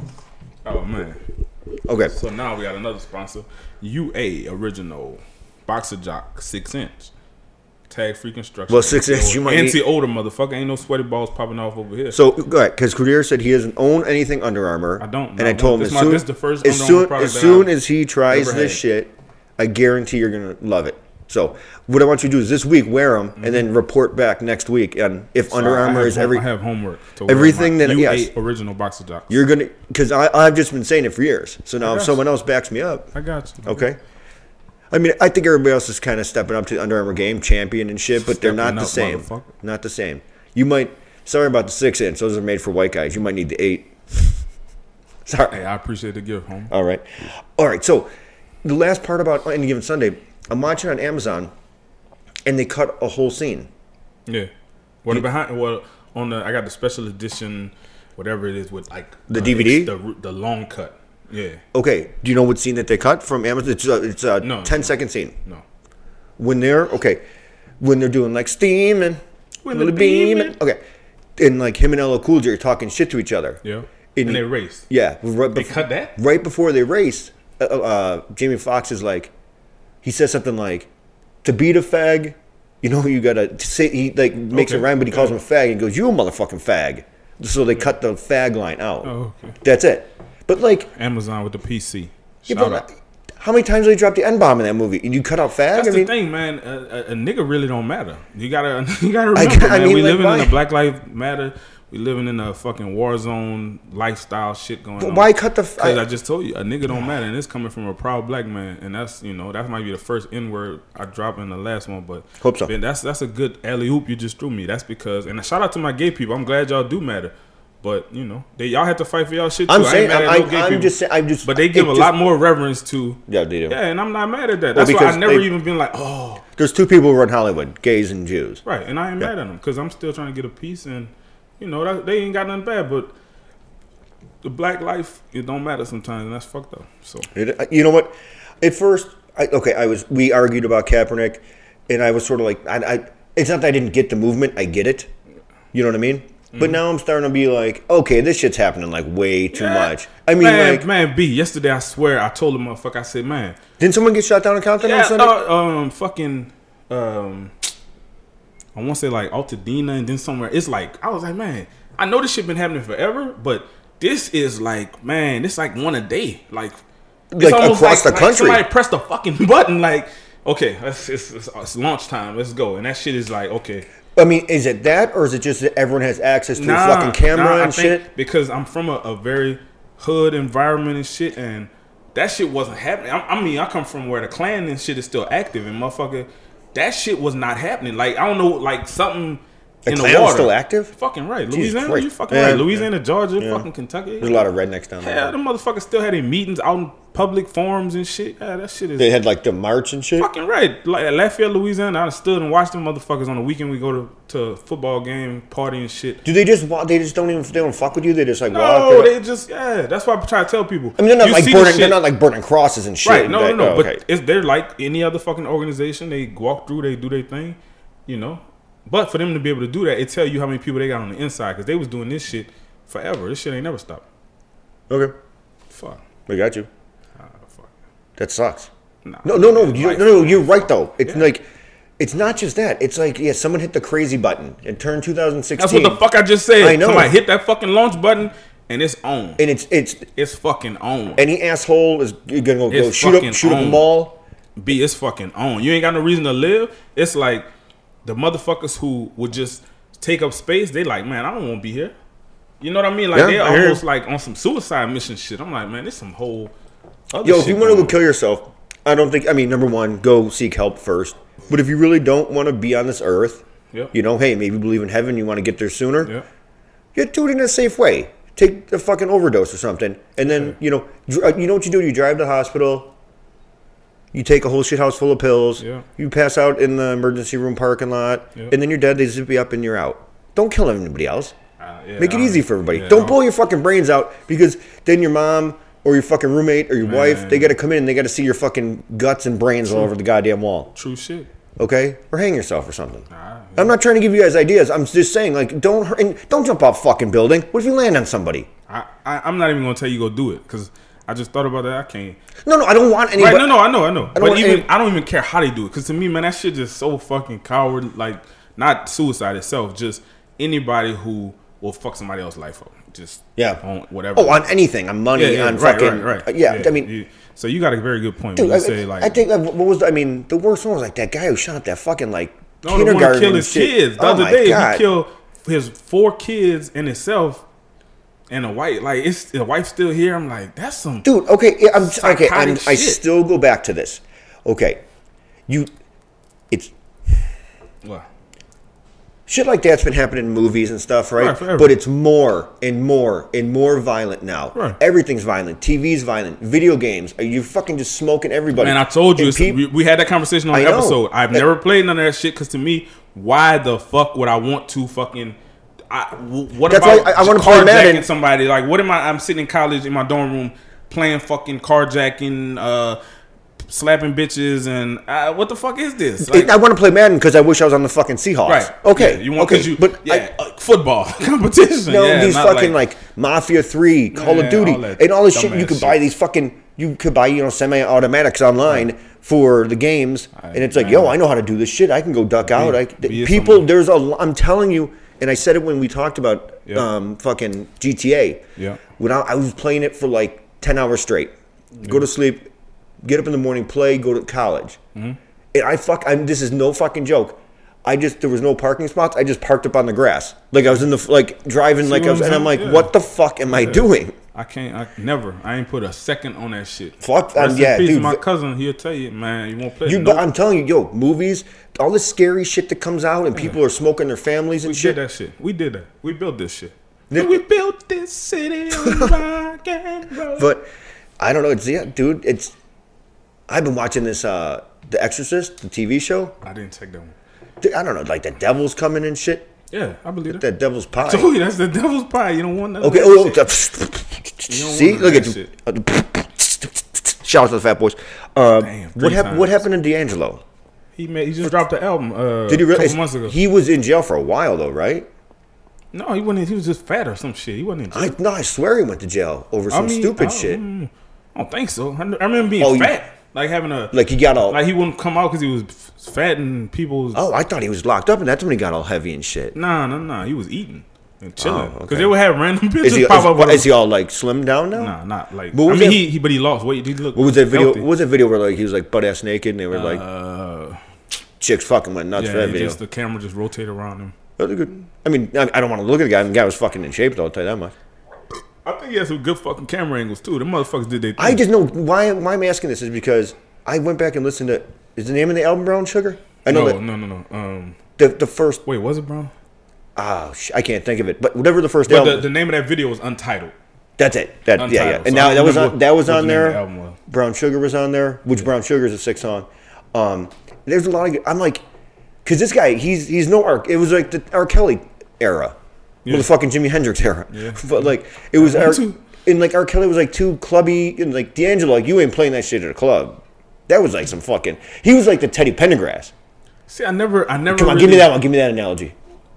Oh man. Okay. So now we got another sponsor. UA Original Boxer Jock 6-inch. Tag free construction. Well, 6-inch, you might need- anti-odor motherfucker. Ain't no sweaty balls popping off over here. So, go ahead, because Kudir said he doesn't own anything Under Armour. I don't. And I told him This is the first Under Armour product as that soon I've as he tries ever this had. shit, I guarantee you're going to love it. So, what I want you to do is this week wear them and then report back next week on if So Under Armour is I have homework. To wear everything my that- UA yes. Original Boxer Jocks. You're going to, because I've just been saying it for years. So now if got someone else backs me up, I got you. okay. I mean, I think everybody else is kind of stepping up to the Under Armour game, champion and shit, but they're not Stepping the up, same. motherfucker. Not the same. You might. Sorry about the 6-inch. Those are made for white guys. You might need the 8. Sorry. Hey, I appreciate the gift, homie. All right. So the last part about Any Given Sunday, I'm watching on Amazon, and they cut a whole scene. Yeah. I got the special edition, whatever it is with like The DVD? the long cut. Yeah. Okay. Do you know what scene that they cut from Amazon? It's a No. 10-second scene. No. When they're doing like steaming, little beaming. Okay. And like him and LL Cool J are talking shit to each other. Yeah. And And they race. Yeah. They cut that? Right before they race, Jamie Foxx is like, he says something like, to beat a fag, you know, you gotta say, he like makes a Okay. rhyme, but he calls him a fag. And he goes, you a motherfucking fag. So they cut the fag line out. Oh, okay. That's it. But like, Amazon with the PC. yeah, Shout but out. how many times did they drop the N-bomb in that movie? And you cut out fag? That's the thing, man. A nigga really don't matter. You gotta remember, I man. mean, We like, living in why? a Black Lives Matter. We living in a fucking war zone lifestyle shit going on. Why cut the? Because I just told you, a nigga don't matter, and it's coming from a proud black man, and that's, you know, that might be the first N word I drop in the last one, but hope so. Man, that's a good alley oop you just threw me. That's because, and a shout out to my gay people. I'm glad y'all do matter, but you know, y'all have to fight for y'all shit too. I'm saying, I'm they give a lot more reverence to. Yeah, they do. Yeah, and I'm not mad at that. That's why I never even been like, oh. There's two people who run Hollywood, gays and Jews. Right, and I ain't mad at them because I'm still trying to get a piece and. You know, they ain't got nothing bad, but the black life, it don't matter sometimes, and that's fucked up. So you know what? At first, we argued about Kaepernick, and I was sort of like, it's not that I didn't get the movement, I get it. You know what I mean? Mm-hmm. But now I'm starting to be like, okay, this shit's happening like way too much. I mean, man, B. Yesterday, I swear, I told the motherfucker, I said, man, didn't someone get shot down in Compton on Sunday? I want to say like Altadena and then somewhere. It's like, I was like, man, I know this shit been happening forever, but this is like, man, this like one a day. Like it's almost across the country. Like somebody pressed the fucking button like, okay, it's launch time. Let's go. And that shit is like, okay. I mean, is it that or is it just that everyone has access to a fucking camera and shit? Because I'm from a very hood environment and shit, and that shit wasn't happening. I mean, I come from where the Klan and shit is still active, and motherfucker, that shit was not happening. Like, I don't know, like something in the water. Still active? Fucking right. Louisiana, you fucking right. Louisiana, Georgia, fucking Kentucky. There's a lot of rednecks down there. Yeah, them motherfuckers still had their meetings out in public forums and shit. Yeah, that shit is... They had like the march and shit? Fucking right. Like at Lafayette, Louisiana, I stood and watched them motherfuckers on the weekend. We go to a football game, party and shit. Do they just they don't fuck with you? They just like walk? No, they just, that's why I try to tell people. I mean, they're not like burning crosses and shit. Right, no. But they're like any other fucking organization. They walk through, they do their thing, you know. But for them to be able to do that, it tell you how many people they got on the inside, because they was doing this shit forever. This shit ain't never stopped. Okay. Fuck. We got you. Fuck. That sucks. No. You're right though. It's like, it's not just that. It's like, someone hit the crazy button and turned 2016. That's what the fuck I just said. I know. Somebody hit that fucking launch button and it's on. And it's fucking on. Any asshole is gonna go shoot up a mall. B, it's fucking on. You ain't got no reason to live. It's like the motherfuckers who would just take up space. They like, man, I don't want to be here. You know what I mean? Like they're almost like on some suicide mission shit. I'm like, man, this some whole other shit. If you want to go kill yourself, I don't think. I mean, number one, go seek help first. But if you really don't want to be on this earth, you know, hey, maybe you believe in heaven, you want to get there sooner. You do it in a safe way. Take a fucking overdose or something, and then you know what you do? You drive to the hospital. You take a whole shit house full of pills. You pass out in the emergency room parking lot, and then you're dead. They zip you up and you're out. Don't kill anybody else. Make it easy for everybody. Don't blow your fucking brains out, because then your mom or your fucking roommate or your wife, they got to come in and they got to see your fucking guts and brains all over the goddamn wall. True shit. Okay? Or hang yourself or something. I'm not trying to give you guys ideas. I'm just saying, like, don't jump off fucking building. What if you land on somebody? I'm not even going to tell you go do it, because I just thought about that. I can't. No, I don't want anybody. Right, no, I know. But I don't even care how they do it, because to me, man, that shit just so fucking coward. Like, not suicide itself, just anybody who will fuck somebody else's life up. Just on whatever. Oh, on anything, on money, on fucking. Right. I mean, so you got a very good point. Dude, when you say like, I think what was the worst one was like that guy who shot that fucking like kindergarten. The one kill his kids. The other day he killed his 4 kids and himself. And the wife, like, the wife's still here. I'm like, that's some dude. Okay, I still go back to this. Okay, it's what shit like that's been happening in movies and stuff, right? But it's more and more and more violent now. Right. Everything's violent. TV's violent. Video games. Are you fucking just smoking everybody? Man, I told you. We had that conversation on the episode. I've never played none of that shit, because to me, why the fuck would I want to fucking? What That's about why I want to play Madden. Somebody like, what am I? I'm sitting in college in my dorm room playing fucking carjacking, slapping bitches, and what the fuck is this? Like, I want to play Madden because I wish I was on the fucking Seahawks. Right? Okay. You want because you? But football competition. No, these fucking like Mafia 3, Call of Duty, and all this shit. You could buy these fucking. You could buy semi-automatics online for the games, and it's like, I know how to do this shit. I can go duck out. I'm telling you. And I said it when we talked about fucking GTA. Yeah. When I was playing it for like 10 hours straight. Go to sleep, get up in the morning, play, go to college. Mm-hmm. And this is no fucking joke. there was no parking spots. I just parked up on the grass. Like I was in the driving See like what I was, I'm and I'm saying? like, Yeah. what the fuck am I doing? I ain't put a second on that shit. Fuck, Rest in yeah, peace, dude. my cousin, he'll tell you, man, you won't play. But I'm telling you, yo, movies, all this scary shit that comes out, and people are smoking their families and we shit. did that shit. We did that. We built this shit. Yeah. We built this city on rock and roll. But I don't know, dude. I've been watching this, The Exorcist, the TV show. I didn't take that one. Dude, I don't know, like the devil's coming and shit. Yeah, I believe that. That devil's pie. Told you, that's the devil's pie. You don't want none of Okay. that shit. See, want look that at shit. you. Shout out to the Fat Boys. Damn, What times. happened to D'Angelo? He just dropped the album. Did he a really? couple months ago? He was in jail for a while though, right? No, he wasn't. He was just fat or some shit. He wasn't in jail. I swear he went to jail over some stupid shit. I don't think so. I remember being Oh, fat, like having a Like he got all. like he wouldn't come out because he was fat and people was Oh, I thought he was locked up, and that's when he got all heavy and shit. nah. He was eating and chilling because okay. they would have random Is pictures he, pop up. is he all like slimmed down now? Nah, not like. What I was mean, that- but he lost weight. He looked. What was that video? healthy. What was that video where like he was like butt ass naked and they were like chicks fucking went nuts for that video? just the camera just rotated around him. That was good. I mean, I don't want to look at the guy. And the guy was fucking in shape though. I'll tell you that much. I think he had some good fucking camera angles too. The motherfuckers did their thing. I just know why I'm asking this is because I went back and listened to. Is the name of the album Brown Sugar? I know no. the first. Wait, was it Brown? I can't think of it. But whatever the first But album. the name of that video was Untitled. That's it. Yeah. Untitled. And So I now that was remember on. That was what on the name of there. the album was. Brown Sugar was on there. Which Brown Sugar is a 6 song. There's a lot of. I'm like, because this guy, he's no R. It was like the R. Kelly era, Yeah. or the fucking Jimi Hendrix era. Yeah. But like it was Me R. too. And like R. Kelly was like too clubby, and like D'Angelo, like you ain't playing that shit at a club. That was like some fucking. He was like the Teddy Pendergrass. See, I never. Come on, really, give me that one. Give me that analogy.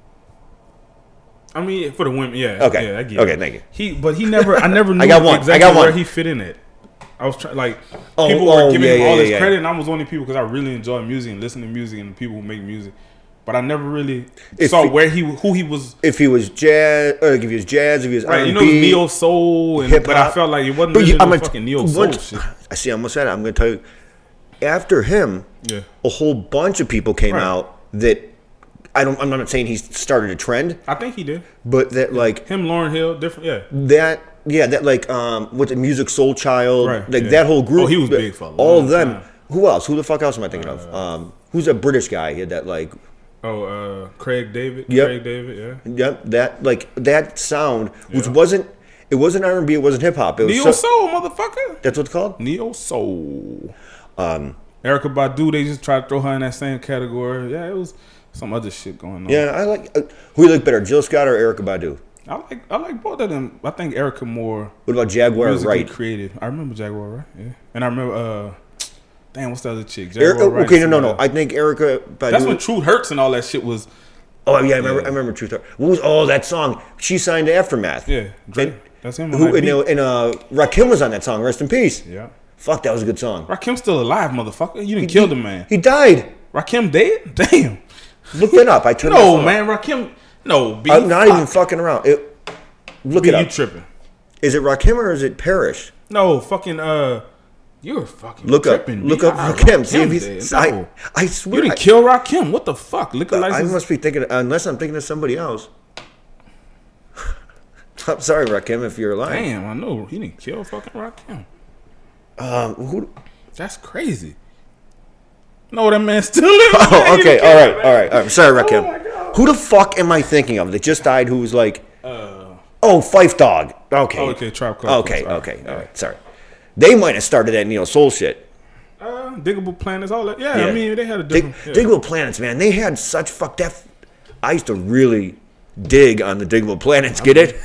I mean, for the women, yeah. Okay. Yeah, I get Okay, it. thank you. I never knew got one. exactly I got where one. he fit in it. I was trying, like, Oh, people were giving him all this yeah. credit, and I was one of the people because I really enjoy music and listen to music and the people who make music. But I never really saw who he was. If he was jazz, or if he was jazz, if he was Right, R&B, you know, neo soul, and hip-hop. but I felt like it wasn't But really I'm no gonna- fucking neo soul shit. I see. I almost said it. I'm going to tell you. After him, Yeah. a whole bunch of people came Right. out that I'm not saying he started a trend, I think he did. but that like Him, Lauryn Hill, different. Yeah. that like with the Music Soul Child, Right, like yeah. that whole group. Oh, he was big for a all long of them. time. Who else? Who the fuck else am I thinking of? Who's a British guy? He had that like. Craig David. Yep. Craig David. Yeah. Yep, that sound, which Yeah. wasn't R&B, it wasn't hip hop. It was Neo soul, motherfucker. That's what it's called. Neo soul. Erica Badu, they just tried to throw her in that same category. Yeah, it was some other shit going on. Yeah, I like. Who you like better, Jill Scott or Erykah Badu? I like both of them. I think Erica more What about Jaguar musically Wright? creative. I remember Jaguar Wright. Yeah, and I remember damn, what's the other chick? Jaguar Wright. Okay, no. I think Erykah Badu. That's when Truth Hurts and all that shit was. Oh yeah, I remember Truth. What was that song? She signed to Aftermath. Yeah, Drake. And, That's him. who and Rakim was on that song. Rest in peace. Yeah. Fuck, that was a good song. Rakim's still alive, motherfucker. You didn't kill the man. He died. Rakim dead? Damn. Look that up. I turned No, my phone man. Rakim. No, B. off. I'm not even fucking around. Look B, it you up. tripping. Is it Rakim or is it Parrish? No, fucking, you're fucking Look up. tripping. Look B. up Rakim. See if dead. he's. No. I swear. You didn't kill Rakim. What the fuck? Liquor I license. must be thinking, unless I'm thinking of somebody else. I'm sorry, Rakim, if you're lying. Damn, I know. He didn't kill fucking Rakim. Who? That's crazy. No, that man still living. Oh, okay. All right. Sorry, Oh Rakim. Who the fuck am I thinking of that just died? Who was like, Phife Dawg. Okay. Okay, Tribe Called Okay. Quest. All right. Sorry. They might have started that neo soul shit. Diggable Planets, all that. Yeah, I mean, they had a different. Diggable Planets, man. They had such fuck that. I used to really dig on the Diggable Planets. Get it?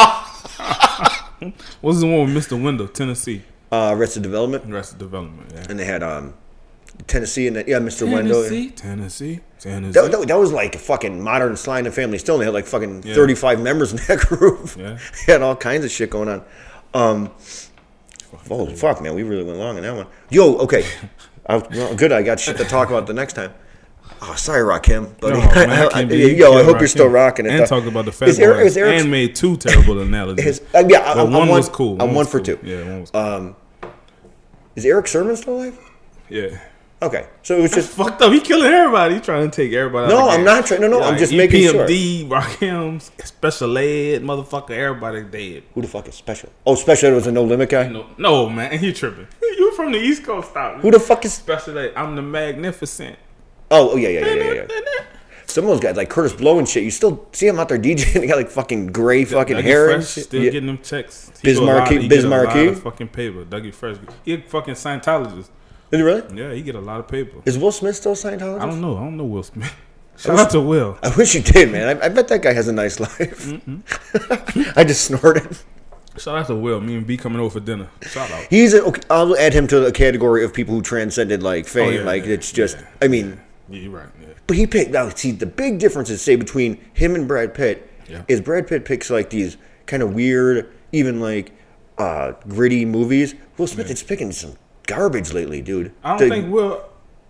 What's the one with Mr. Window, Tennessee? Arrested Development. Arrested Development, yeah. And they had Tennessee and Mr. Wendell. Tennessee. That was like a fucking modern Sly and the Family Stone. They had like fucking 35 members in that group. Yeah. They had all kinds of shit going on. Holy fuck, man. We really went long on that one. Yo, okay. Good, I got shit to talk about the next time. Oh, sorry, Rakim. Buddy. No, man, I can't believe Yo, you I killed hope you're Rakim. still rocking it. And talked about the Fat Is Boys. Eric- And made two terrible analogies. But one was cool. I'm one was for cool. two. Yeah, one was cool. Is Eric Sermon still alive? Yeah. Okay, so it was just fucked up. He killing everybody. He trying to take everybody. No, out the I'm game. not trying. No, I'm just making sure. EPMD, Rakim, special ed, motherfucker. Everybody dead. Who the fuck is Special? Oh, Special Ed was a No Limit guy. No, man, he tripping. You from the East Coast? Stop. Who the fuck is? Special ed? I'm the Magnificent. Oh, yeah. Some of those guys like Curtis Blow and shit. You still see him out there DJing. They got like fucking gray fucking Dougie hair and Fresh shit. still Yeah. getting them checks. Biz Markie. Get a lot of fucking paper. Dougie Fresh. He a fucking Scientologist. Is he really? Yeah, he get a lot of paper. Is Will Smith still a Scientologist? I don't know Will Smith. Shout out to Will. I wish you did, man. I bet that guy has a nice life. I just snorted. Shout out to Will. Me and B coming over for dinner. Shout out. Okay, I'll add him to the category of people who transcended like fame. It's just. I mean. Yeah, you're right. Yeah. But he picked. Now, see, the big difference is say between him and Brad Pitt is Brad Pitt picks like these kind of weird, even like gritty movies. Will Smith is picking some garbage lately, dude. I don't think Will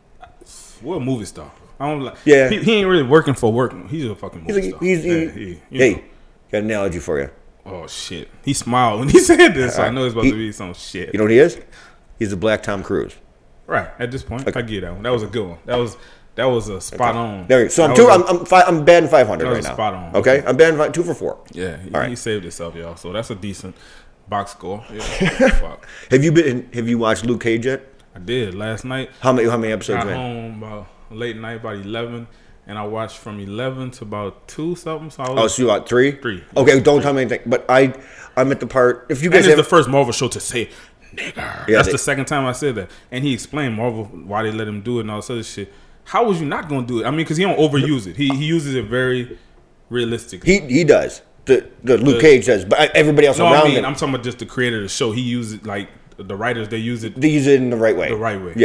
a movie star. I don't like. Yeah. He ain't really working for work. He's a fucking movie star. Hey, got an analogy for you. Oh shit! He smiled when he said this, so I know it's about to be some shit. You know what he is? He's the Black Tom Cruise. Right at this point, I get that one. That was a good one. That was a spot on. There, so I'm batting 500 right now. Spot on. Okay, I'm batting 2 for 4. Yeah, he saved himself, y'all. So that's a decent box score. Yeah, fuck. Have you watched Luke Cage yet? I did last night. How many episodes? Got home about late night, about 11, and I watched from 11 to about 2 something. So so you about 3? 3. Okay, don't tell me anything. But I'm at the part. If you guys it's the first Marvel show to say nigger. Yeah, that's the second time I said that, and he explained Marvel why they let him do it and all this other shit. How was you not gonna do it? I mean, because he don't overuse it. He uses it very realistically. He does. The Luke Cage does, but everybody else around him. I'm talking about just the creator of the show. He uses it like the writers. They use it. They use it in the right way. The right way.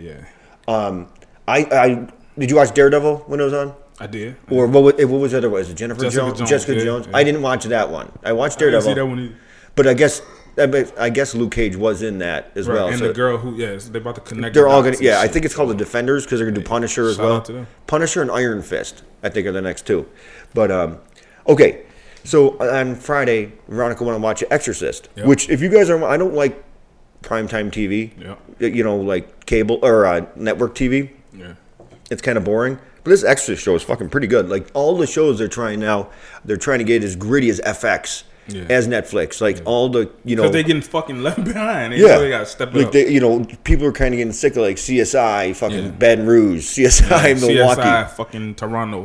Yeah. I did you watch Daredevil when it was on? I did. Or what was the other one? Was it Jessica Jones? Jessica yeah, Jones. Yeah. I didn't watch that one. I watched Daredevil. I didn't see that one either. But I guess Luke Cage was in that as well. And so the girl who, so they're about to connect. They're all gonna, I think it's called the Defenders because they're gonna do Punisher as well. Out to them. Punisher and Iron Fist, I think, are the next two. But okay, so on Friday, Veronica wanted to watch Exorcist, which if you guys are, I don't like primetime TV. Yeah. You know, like cable or network TV. Yeah. It's kind of boring. But this Exorcist show is fucking pretty good. Like all the shows they're trying to get as gritty as FX. Yeah. As Netflix, like all the because they're getting fucking left behind. They really got to step it up. People are kind of getting sick of like CSI, fucking Baton Rouge, CSI Milwaukee, CSI fucking Toronto.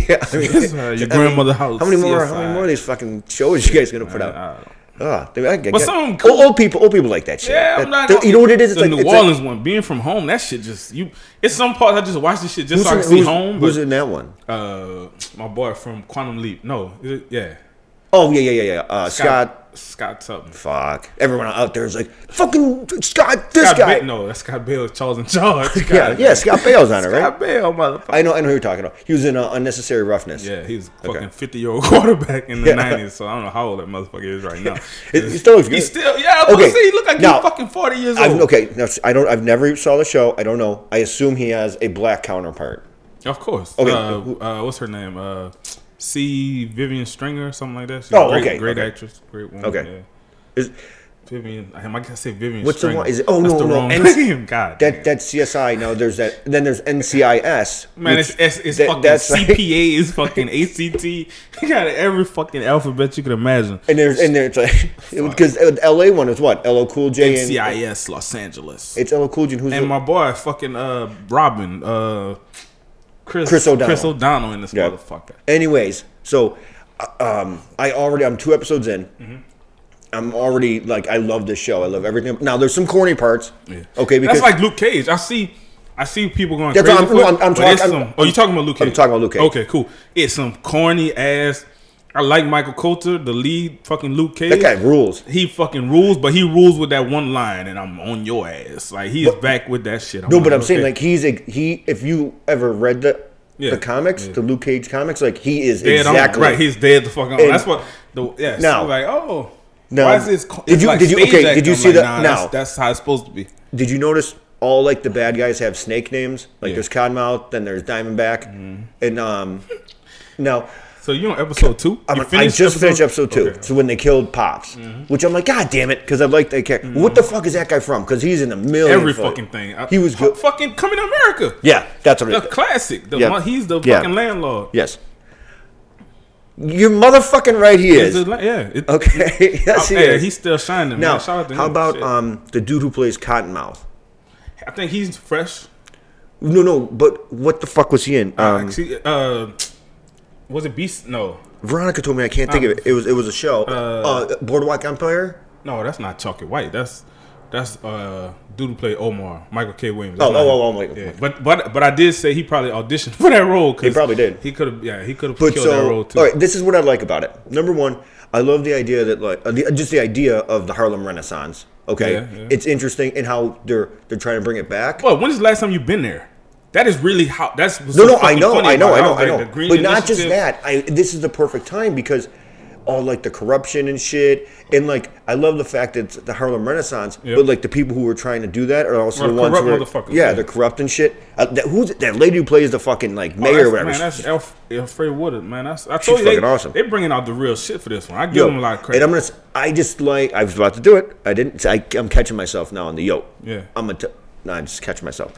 Your grandmother's house. How many more of these fucking shows you guys gonna put out? But some cool. old people like that shit. Yeah, I'm not. You know what it is? It's the New Orleans one. Being from home, that shit just you. It's some parts I just watch this shit just so I can see home. Who's in that one? My boy from Quantum Leap. No, yeah. Oh yeah. Scott Tubman. Fuck. Everyone out there is like, fucking Scott, this guy. No, that's Scott Bale. Charles in Charge. Scott Bale's on it, right? Scott Bale, motherfucker. I know who you're talking about. He was in Unnecessary Roughness. Yeah, he was fucking 50-year-old quarterback in the 90s, so I don't know how old that motherfucker is right now. He still looks good. He's still, I was gonna say, he look like he's fucking 40 years old. I've never saw the show. I don't know. I assume he has a black counterpart. Of course. Okay. What's her name? C. Vivian Stringer or something like that. She's great actress, great woman. Okay. Yeah. Vivian, I gotta say Vivian. What's Stringer. the one? Is it? Oh no, name. God. That's CSI. No, there's that. Then there's NCIS. Man, it's fucking CPA is fucking ACT. You got every fucking alphabet you could imagine. And there's like because the LA one is what? LL Cool J. NCIS Los Angeles. It's LL Cool J. Who's my boy fucking Robin. Chris O'Donnell in this motherfucker. Anyways, so I'm 2 episodes in. Mm-hmm. I'm already like, I love this show. I love everything. Now there's some corny parts. Yeah. Okay, because that's like Luke Cage. I see people going crazy. I'm talking. You talking about Luke Cage? I'm talking about Luke Cage. Okay, cool. It's some corny ass. I like Michael Coulter, the lead fucking Luke Cage. That guy rules. He fucking rules, but he rules with that one line, and I'm on your ass. Like he's back with that shit. I'm saying like he. If you ever read the comics, the Luke Cage comics, like he is dead exactly on, right. He's dead the fuck on. That's what. Now, like why is this? Did you see that? Now that's how it's supposed to be. Did you notice all like the bad guys have snake names? Like there's Cottonmouth, then there's Diamondback, and now. So you on episode 2? I just finished episode 2. Okay. So when they killed Pops, which I'm like, God damn it, because I like that character. What the fuck is that guy from? Because he's in a million. Every fucking thing. He was good. Fucking Coming to America. Yeah, that's what The it is. classic. Yeah. He's the Yeah. fucking landlord. Yes. You're motherfucking right. He is. Okay. Yes, he is. He's still shining. Now, man. Shout out to how him. about Shit. the dude who plays Cottonmouth? I think he's fresh. No, but what the fuck was he in? Was it Beast? No, Veronica told me, I can't think of it. It was a show. Boardwalk Empire? no, that's not Chalky White. That's dude who played Omar, Michael K. Williams. Oh, Michael. Yeah. But I did say he probably auditioned for that role. He probably did. He could have. He could have But killed that role too. all right, this is what I like about it. Number one, I love the idea that just the idea of the Harlem Renaissance. Okay, Yeah. It's interesting in how they're trying to bring it back. Well, when's the last time you've been there? That is really how. That's what's No, so I fucking know. funny about it. The Green But not just Initiative. that. This is the perfect time because all like the corruption and shit, and like I love the fact that it's the Harlem Renaissance, Yep. but like the people who were trying to do that are also Or the ones who corrupt are, motherfuckers, yeah, yeah. they're corrupt and shit. Who's that lady who plays the fucking like Oh, mayor or whatever? Man, that's Alfred Woodard, man. I told She's you fucking awesome. They bringing out the real shit for this one. I give Yo, them a lot of credit. And I was about to do it. I didn't. I'm catching myself now on the yoke. Yeah. I'm just catching myself.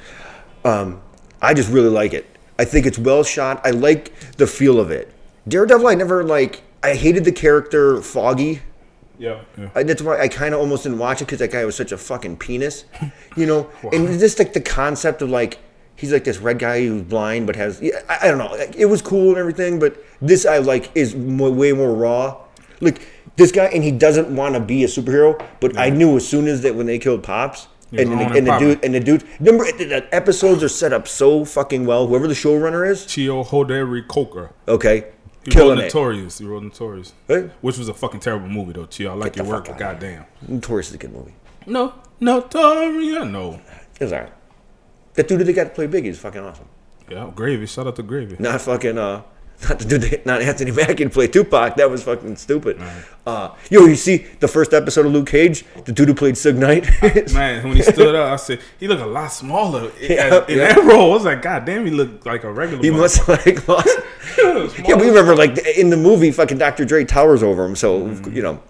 I just really like it. I think it's well shot. I like the feel of it. Daredevil, I hated the character Foggy. yeah. That's why I kind of almost didn't watch it because that guy was such a fucking penis, you know. And just like the concept of like he's like this red guy who's blind but has I don't know. It was cool and everything, but this I like is way more raw. Like this guy, and he doesn't want to be a superhero, but I knew as soon as that when they killed Pops. He was on and The dude. Remember, the episodes are set up so fucking well. Whoever the showrunner is, Chio Hoderi Coker. Okay, He killing wrote it. Notorious. He wrote Notorious. Hey? Which was a fucking terrible movie, though, Chio. I like Get your the work, fuck but out of goddamn. Notorious is a good movie. No. Notorious. No. It was alright. That dude that got to play Biggie is fucking awesome. Yeah, Gravy. Shout out to Gravy. Not fucking not the dude, not Anthony Mackie to play Tupac. That was fucking stupid. You see the first episode of Luke Cage, the dude who played Suge Knight. Man, when he stood up, I said, he looked a lot smaller in Yeah. that role. I was like, God damn, he looked like a regular He must like lost. motherfucker. Yeah, we remember like in the movie, fucking Dr. Dre towers over him. So you know,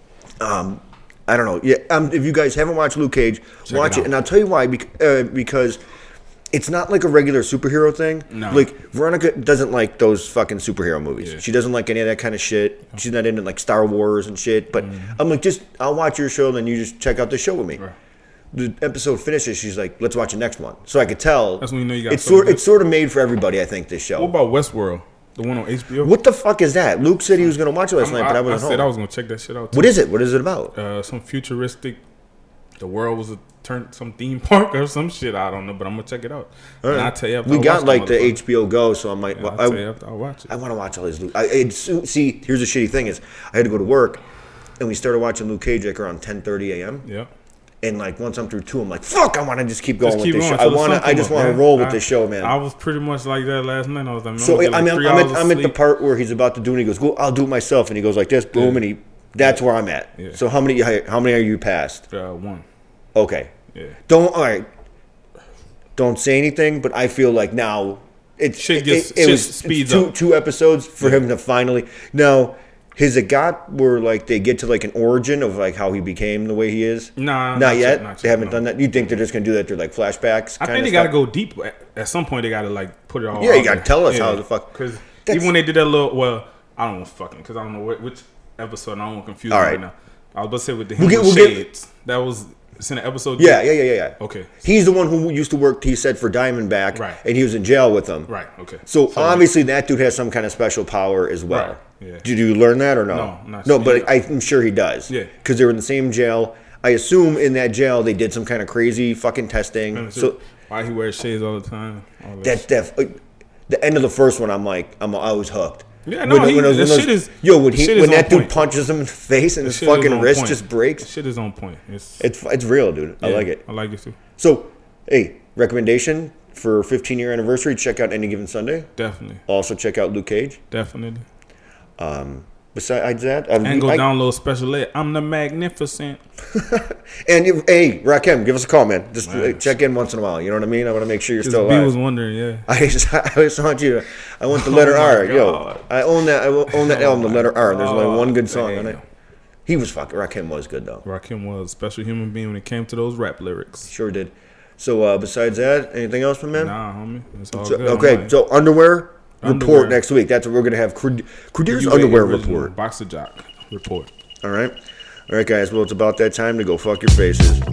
I don't know. Yeah, if you guys haven't watched Luke Cage, watch it, and I'll tell you why. Because it's not like a regular superhero thing. No. Like Veronica doesn't like those fucking superhero movies. Yeah. She doesn't like any of that kind of shit. She's not into like Star Wars and shit. But I'm like, I'll watch your show, and then you just check out the show with me. Right. The episode finishes. She's like, let's watch the next one. So I could tell. That's when you know you got it's something it's sort of made for everybody. I think this show. What about Westworld? The one on HBO? What the fuck is that? Luke said he was going to watch it last night, but I wasn't said home. I was going to check that shit out, too. What is it? What is it about? Some futuristic, the world was some theme park or some shit. I don't know, but I'm going to check it out. All And right. I'll tell you after We I got watch like the motherfucker. HBO Go, so I might. Yeah, I'll tell you after I watch it. I want to watch all these Luke. See, here's the shitty thing is, I had to go to work, and we started watching Luke Cage like around 10:30 a.m. Yeah. And like once I'm through 2, I'm like, fuck! I want to just keep going Just with keep this going show. till the sun I just come want up, to man. roll with this show, man. I was pretty much like that last night. I was like, man, So I'm I'm at the part where he's about to do, and he goes, "Go, I'll do it myself." And he goes like this, boom, and that's where I'm at. Yeah. So how many are you past? one. Okay. Yeah. All right. Don't say anything, but I feel like now it speeds up. two episodes for him to finally now. Has it got where like they get to like an origin of like how he became the way he is? Nah, not yet. not They yet, haven't no. done that. You think they're just gonna do that through like flashbacks? I think they got to go deep. At some point, they got to like put it all. Yeah, out you gotta there. tell us how the fuck- Because That's- even when they did that little, well, I don't know fucking because I don't know which episode. I don't want to confuse All you right. right now. I was about to say with the We'll get- Hindu we'll get- shades. That was it's in the episode. Yeah. Okay. He's the one who used to work. He said for Diamondback, Right. And he was in jail with them, Right. Okay. So obviously that dude has some kind of special power as well. Right, yeah. Did you learn that or no? No, not no, sure. but I'm sure he does. Yeah. Because they were in the same jail. I assume in that jail they did some kind of crazy fucking testing. So why he wears shades all the time? All that that the end of the first one, I was hooked. Yeah, no, shit is when that on dude point. punches him in the face and The his shit is fucking on wrist point. just breaks. The shit is on point. It's real, dude. I yeah, like it. I like it too. So, hey, recommendation for 15-year anniversary, check out Any Given Sunday. Definitely. Also check out Luke Cage. Definitely. Besides that, And go download Special Ed. I'm the Magnificent. And hey, Rakim, give us a call, man. Just check in once in a while. You know what I mean? I want to make sure you're still alive. B was wondering, yeah. I just want you. I want the letter R. Yo, I own that. I own that album, the letter R. There's only one good song on it. He was fucking. Rakim was good though. Rakim was a special human being when it came to those rap lyrics. Sure did. So besides that, anything else, my man? Nah, homie. It's all good. Okay, so underwear report next week. That's what we're gonna have. Credier's underwear report. Boxer Jock report. All right, guys. Well, it's about that time to go fuck your faces.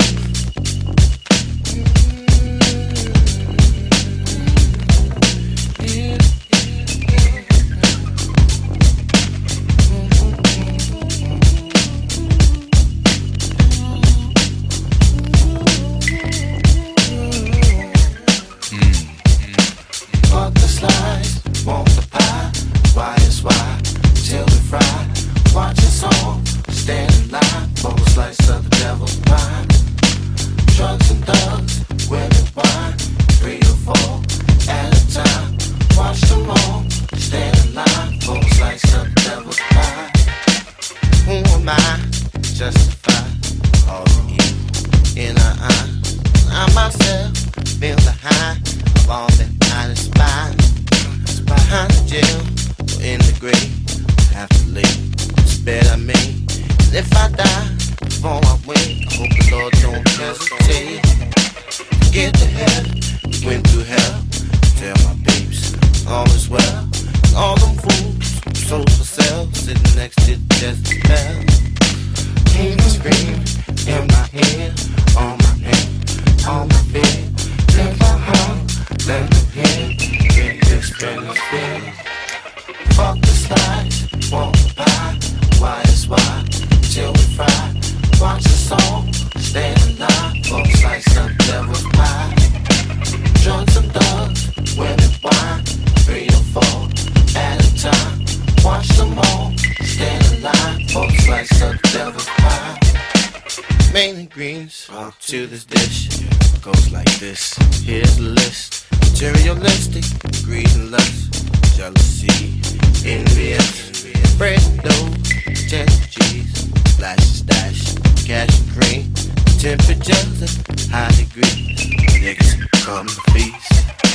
To this dish goes like this. Here's a list: materialistic, greed and lust, jealousy, envious, bread, dough, cheese, flash, stash, cash and cream, temperatures, high degree. Niggas come to feast.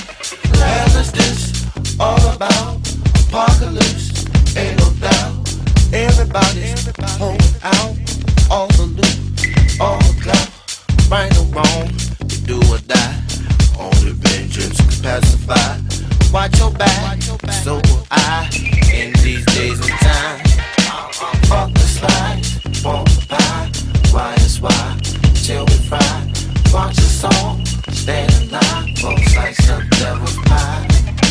Hell is this all about? Apocalypse, ain't no doubt. Everybody's holding out. All the loot, all the clout. Right or wrong, you do or die. Only vengeance can pacify. Watch your back, so will I. In these days and time, fuck the slice, want the pie. Why is why, till we fry. Watch the song, stand in line for a slice of devil's pie.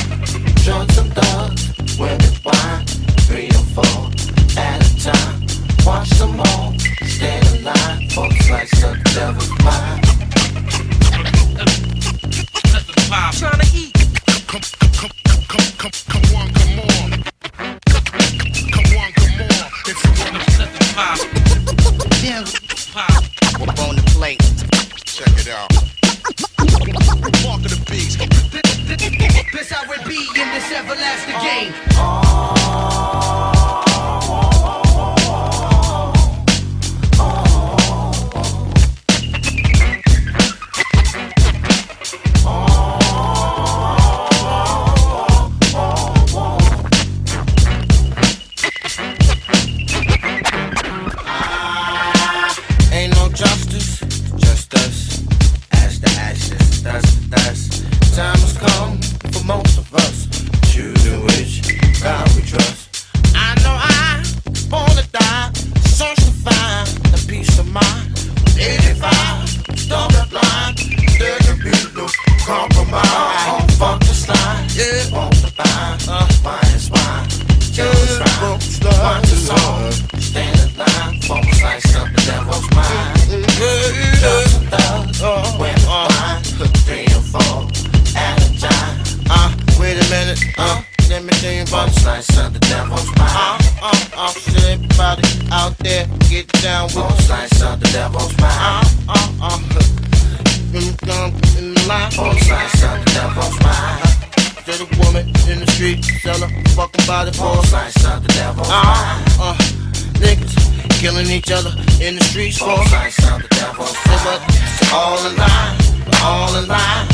Drugs and thugs, women wine, 3 or 4 at a time. Watch them all, stand in line for a slice of devil's pie. Trying to eat. Come on. If you wanna let the pop. Yeah, pop. We're on the plate. Check it out. Walk of the beast. This how it be in this everlasting game. Time has come for most of us, choosing which God we trust. I know I was born to die, search to find a peace of mind. 85, stop the blind, there can be no compromise. Fuck the slide, yeah, won't the bind, wine is wine, just right. Watch the song, stand in line, for a slice of the devil's mind. Just a thug, when wine, 3 or 4. At a time. Wait a minute, let me tell you about the slice of the devil's pie. Shit, everybody out there, get down with the slice of the devil's pie. In the line, slice of the devil's pie. To the woman in the street. street seller, fucking body for niggas killing each other in the streets for all in line, all in line.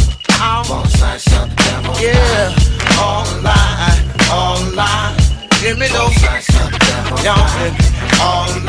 Yeah, all in line, all in line. Give me those, y'all, all in line.